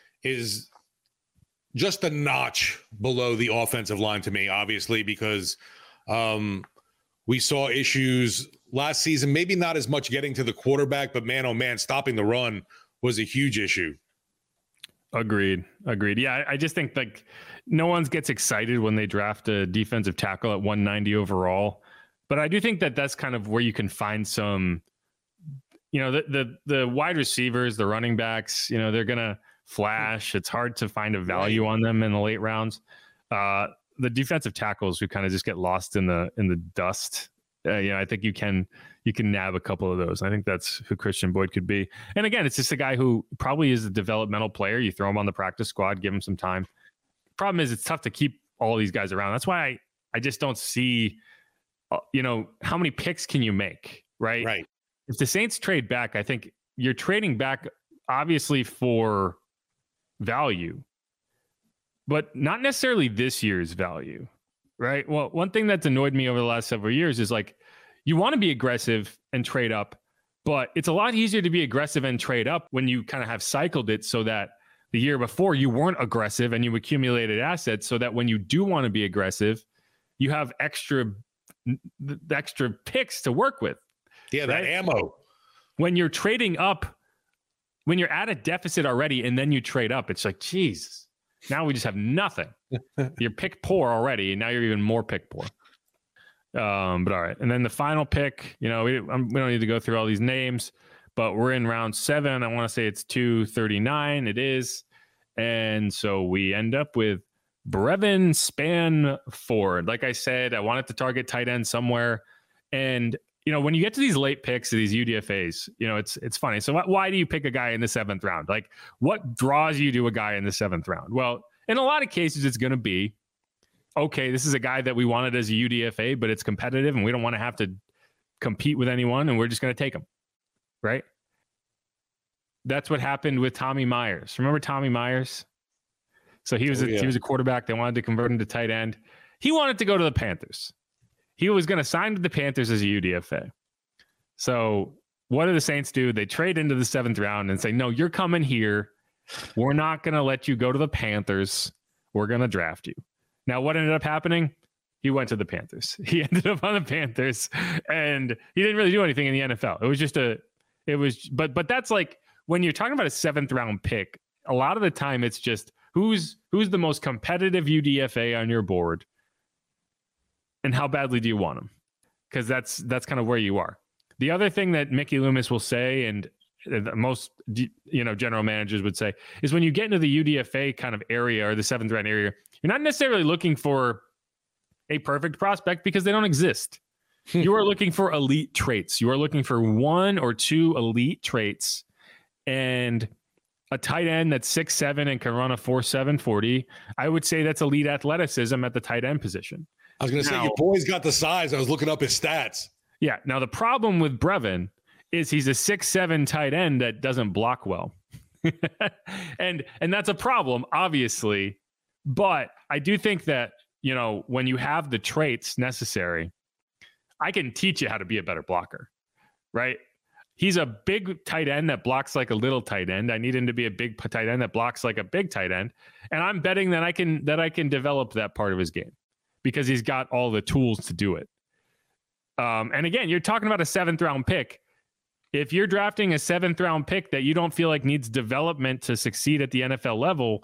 is just a notch below the offensive line to me, obviously, because um, we saw issues last season, maybe not as much getting to the quarterback, but man, oh man, stopping the run was a huge issue. Agreed. Agreed. Yeah, I, I just think like no one gets excited when they draft a defensive tackle at one ninety overall. But I do think that that's kind of where you can find some, you know, the the the wide receivers, the running backs, you know, they're going to flash. It's hard to find a value on them in the late rounds. Uh, the defensive tackles who kind of just get lost in the in the dust. Uh, you know, I think you can you can nab a couple of those. I think that's who Christian Boyd could be. And again, it's just a guy who probably is a developmental player. You throw him on the practice squad, give him some time. Problem is, it's tough to keep all these guys around. That's why I, I just don't see, uh, you know, how many picks can you make, right? Right. If the Saints trade back, I think you're trading back obviously for value, but not necessarily this year's value, right? Well, one thing that's annoyed me over the last several years is like, you want to be aggressive and trade up, but it's a lot easier to be aggressive and trade up when you kind of have cycled it so that the year before you weren't aggressive and you accumulated assets so that when you do want to be aggressive, you have extra, extra picks to work with. Yeah, that right? ammo. When you're trading up, when you're at a deficit already and then you trade up, it's like, geez, now we just have nothing. You're pick poor already, and now you're even more pick poor. Um, but all right. And then the final pick, you know, we, um, we don't need to go through all these names, but we're in round seven. I want to say it's two thirty-nine. It is. And so we end up with Brevin Spanford. Like I said, I wanted to target tight end somewhere. And, you know, when you get to these late picks of these U D F As, you know, it's it's funny. So wh- why do you pick a guy in the seventh round? Like, what draws you to a guy in the seventh round? Well, in a lot of cases, it's going to be okay, this is a guy that we wanted as a U D F A, but it's competitive and we don't want to have to compete with anyone and we're just going to take him, right? That's what happened with Tommy Myers. Remember Tommy Myers? So he was, oh, a, yeah. he was a quarterback. They wanted to convert him to tight end. He wanted to go to the Panthers. He was going to sign to the Panthers as a U D F A. So what do the Saints do? They trade into the seventh round and say, no, you're coming here. We're not going to let you go to the Panthers. We're going to draft you. Now, what ended up happening? He went to the Panthers. He ended up on the Panthers, and he didn't really do anything in the N F L. It was just a, it was, but but that's like when you're talking about a seventh round pick. A lot of the time, it's just who's who's the most competitive U D F A on your board, and how badly do you want him? Because that's that's kind of where you are. The other thing that Mickey Loomis will say, and most you know general managers would say, is when you get into the U D F A kind of area or the seventh round area, you're not necessarily looking for a perfect prospect because they don't exist. You are looking for elite traits. You are looking for one or two elite traits, and a tight end that's six seven and can run a four seven forty. I would say that's elite athleticism at the tight end position. I was going to say, your boy's got the size. I was looking up his stats. Yeah. Now, the problem with Brevin is he's a six seven tight end that doesn't block well. and and that's a problem, obviously. But I do think that, you know, when you have the traits necessary, I can teach you how to be a better blocker, right? He's a big tight end that blocks like a little tight end. I need him to be a big tight end that blocks like a big tight end. And I'm betting that I can that I can develop that part of his game because he's got all the tools to do it. Um, and again, you're talking about a seventh round pick. If you're drafting a seventh round pick that you don't feel like needs development to succeed at the N F L level,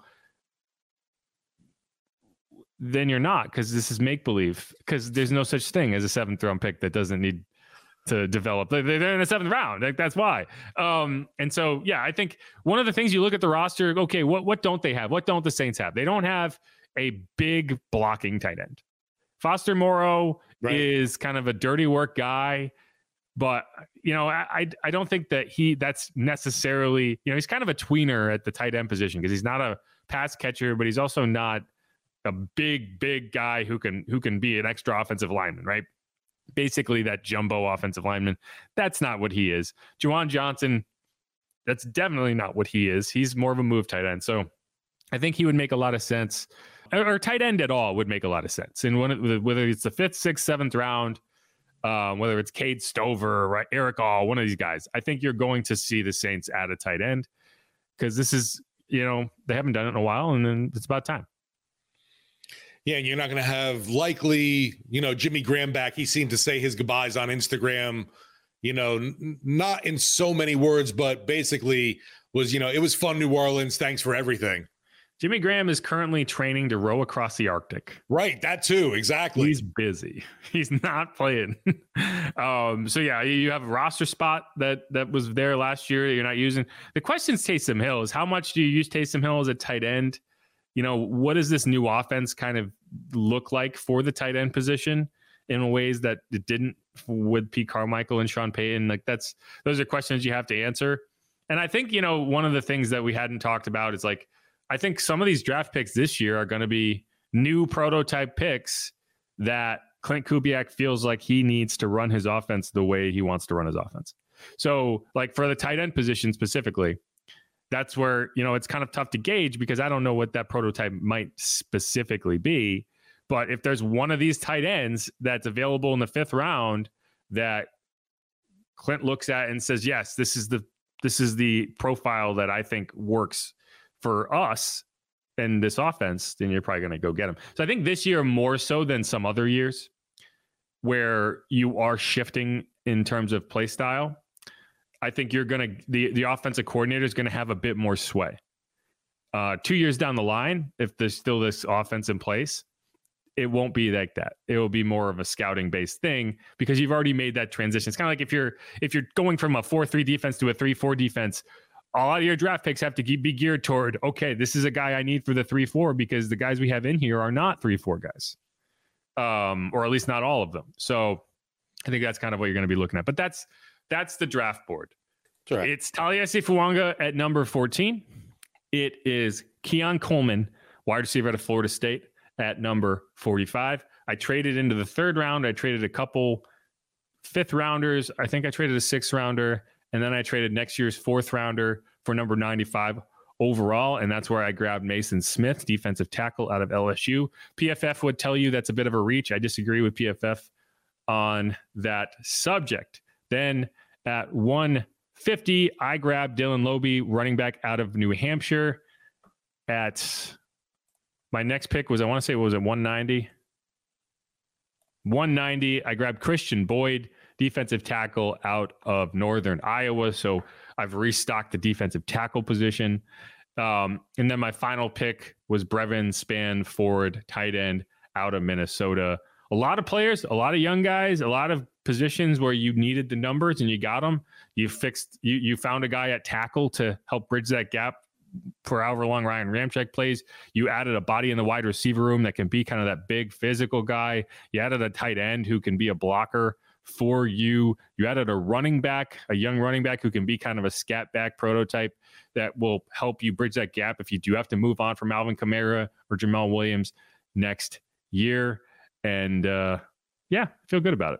then you're not, because this is make believe, because there's no such thing as a seventh round pick that doesn't need to develop. They're in the seventh round. Like, that's why. Um, and so, yeah, I think one of the things you look at the roster, okay, what, what don't they have? What don't the Saints have? They don't have a big blocking tight end. Foster Moreau right. is kind of a dirty work guy, but you know, I, I don't think that he, that's necessarily, you know, he's kind of a tweener at the tight end position because he's not a pass catcher, but he's also not a big, big guy who can, who can be an extra offensive lineman, right? Basically that jumbo offensive lineman. That's not what he is. Juwan Johnson, that's definitely not what he is. He's more of a move tight end. So I think he would make a lot of sense, or, or tight end at all would make a lot of sense. And when, whether it's the fifth, sixth, seventh round, um, whether it's Cade Stover, right, Eric All, one of these guys, I think you're going to see the Saints add a tight end because this is, you know, they haven't done it in a while, and then it's about time. Yeah, and you're not going to have likely, you know, Jimmy Graham back. He seemed to say his goodbyes on Instagram, you know, n- not in so many words, but basically was, you know, it was fun, New Orleans. Thanks for everything. Jimmy Graham is currently training to row across the Arctic. Right, that too, exactly. He's busy. He's not playing. um, so, yeah, you have a roster spot that that was there last year that you're not using. The question is Taysom Hill is how much do you use Taysom Hill as a tight end? You know, what does this new offense kind of look like for the tight end position in ways that it didn't with Pete Carmichael and Sean Payton? Like that's, those are questions you have to answer. And I think, you know, one of the things that we hadn't talked about is like, I think some of these draft picks this year are going to be new prototype picks that Clint Kubiak feels like he needs to run his offense the way he wants to run his offense. So like for the tight end position specifically, that's where, you know, it's kind of tough to gauge because I don't know what that prototype might specifically be. But if there's one of these tight ends that's available in the fifth round that Clint looks at and says, yes, this is the this is the profile that I think works for us in this offense, then you're probably going to go get him. So I think this year more so than some other years where you are shifting in terms of play style, I think you're going to, the, the offensive coordinator is going to have a bit more sway. Uh, two years down the line, if there's still this offense in place, it won't be like that. It will be more of a scouting based thing because you've already made that transition. It's kind of like if you're, if you're going from a four three defense to a three four defense, a lot of your draft picks have to be geared toward, okay, this is a guy I need for the three four because the guys we have in here are not three four guys, um, or at least not all of them. So I think that's kind of what you're going to be looking at. But that's that's the draft board. Right. It's Taliesin Fuanga at number fourteen. It is Keon Coleman, wide receiver out of Florida State, at number forty-five. I traded into the third round. I traded a couple fifth rounders. I think I traded a sixth rounder, and then I traded next year's fourth rounder for number ninety-five overall, and that's where I grabbed Mason Smith, defensive tackle out of L S U. P F F would tell you that's a bit of a reach. I disagree with P F F on that subject. Then at one fifty, I grabbed Dylan Lobe, running back out of New Hampshire. At my next pick was, I want to say, what was it, one ninety? one ninety, I grabbed Christian Boyd, defensive tackle out of Northern Iowa. So I've restocked the defensive tackle position. Um, and then my final pick was Brevin Spanford, tight end out of Minnesota. A lot of players, a lot of young guys, a lot of positions where you needed the numbers and you got them. You fixed, you you found a guy at tackle to help bridge that gap for however long Ryan Ramczyk plays. You added a body in the wide receiver room that can be kind of that big physical guy. You added a tight end who can be a blocker for you. You added a running back, a young running back who can be kind of a scat back prototype that will help you bridge that gap if you do have to move on from Alvin Kamara or Jamal Williams next year. And uh, yeah, I feel good about it.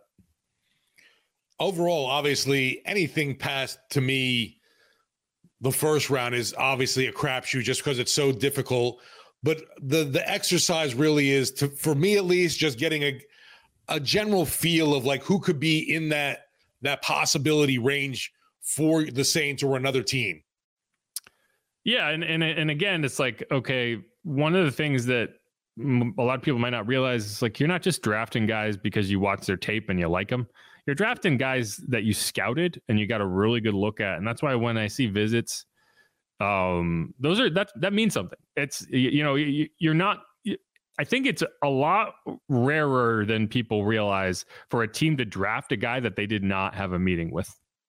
Overall, obviously, anything past, to me, the first round is obviously a crapshoot just because it's so difficult. But the the exercise really is, to, for me at least, just getting a a general feel of like who could be in that that possibility range for the Saints or another team. Yeah, and and and again, it's like, okay, one of the things that a lot of people might not realize is like, you're not just drafting guys because you watch their tape and you like them. You're drafting guys that you scouted and you got a really good look at. And that's why when I see visits, um, those are, that, that means something. It's, you, you know, you, you're not, you, I think it's a lot rarer than people realize for a team to draft a guy that they did not have a meeting with.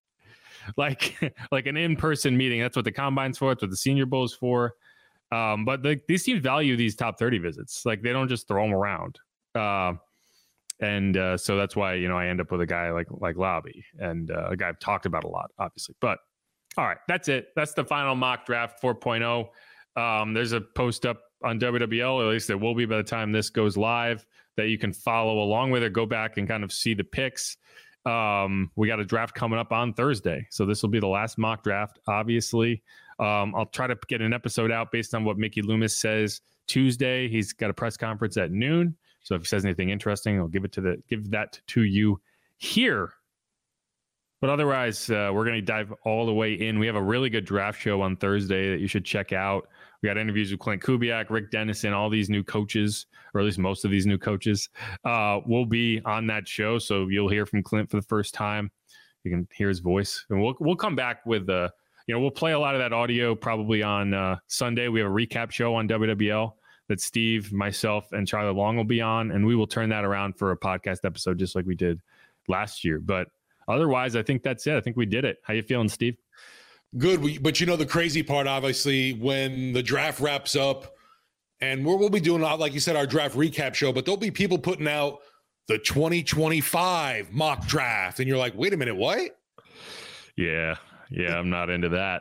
Like, like an in-person meeting. That's what the combine's for. That's what the Senior Bowl is for. Um, but the, these teams value these top thirty visits. Like, they don't just throw them around. Uh, and uh, so that's why, you know, I end up with a guy like like Lobby, and uh, a guy I've talked about a lot, obviously. But all right, that's it. That's the final mock draft four point oh. Um, there's a post up on W W L, or at least there will be by the time this goes live, that you can follow along with, or go back and kind of see the picks. Um, we got a draft coming up on Thursday, so this will be the last mock draft, obviously. Um, I'll try to get an episode out based on what Mickey Loomis says Tuesday. He's got a press conference at noon, so if he says anything interesting, I'll give it to the give that to you here. But otherwise, uh, we're going to dive all the way in. We have a really good draft show on Thursday that you should check out. We got interviews with Clint Kubiak, Rick Dennison, all these new coaches, or at least most of these new coaches, uh, will be on that show. So you'll hear from Clint for the first time. You can hear his voice, and we'll we'll come back with uh, you know, we'll play a lot of that audio probably on uh, Sunday. We have a recap show on W W L that Steve, myself, and Charlie Long will be on, and we will turn that around for a podcast episode just like we did last year. But otherwise, I think that's it. I think we did it. How you feeling, Steve? Good. We, but you know, the crazy part, obviously, when the draft wraps up, and we're, we'll be doing, like you said, our draft recap show, but there'll be people putting out the twenty twenty-five mock draft. And you're like, wait a minute, what? Yeah. Yeah, I'm not into that.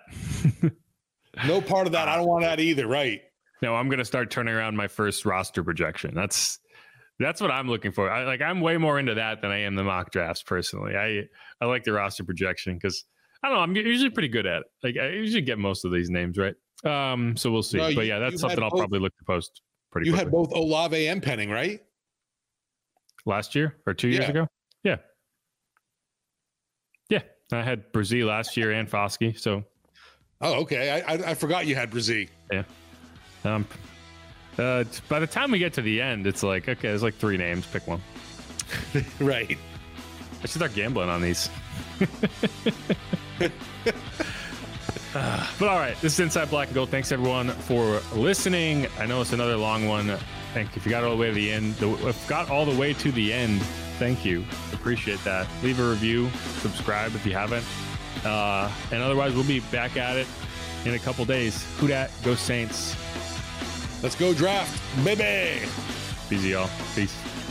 No part of that. I don't want that either, right? No, I'm going to start turning around my first roster projection. That's that's what I'm looking for. I, like, I'm way more into that than I am the mock drafts, personally. I I like the roster projection because, I don't know, I'm usually pretty good at it. Like, I usually get most of these names right. Um, so we'll see. No, but you, yeah, that's something I'll both, probably look to post pretty You quickly. Had both Olave and Penning, right? Last year or two years yeah. ago? Yeah. Yeah. I had Brzee last year and Foskey, so. Oh, okay. I, I I forgot you had Brzee. Yeah. Um. Uh. By the time we get to the end, it's like, okay, there's like three names. Pick one. Right. I should start gambling on these. uh, but all right, this is Inside Black and Gold. Thanks everyone for listening. I know it's another long one. I think if you got all the way to the end, the, if got all the way to the end. Thank you. Appreciate that. Leave a review, subscribe if you haven't. Uh, and otherwise, we'll be back at it in a couple days. Who dat? Go Saints. Let's go draft, baby. Easy, y'all. Peace.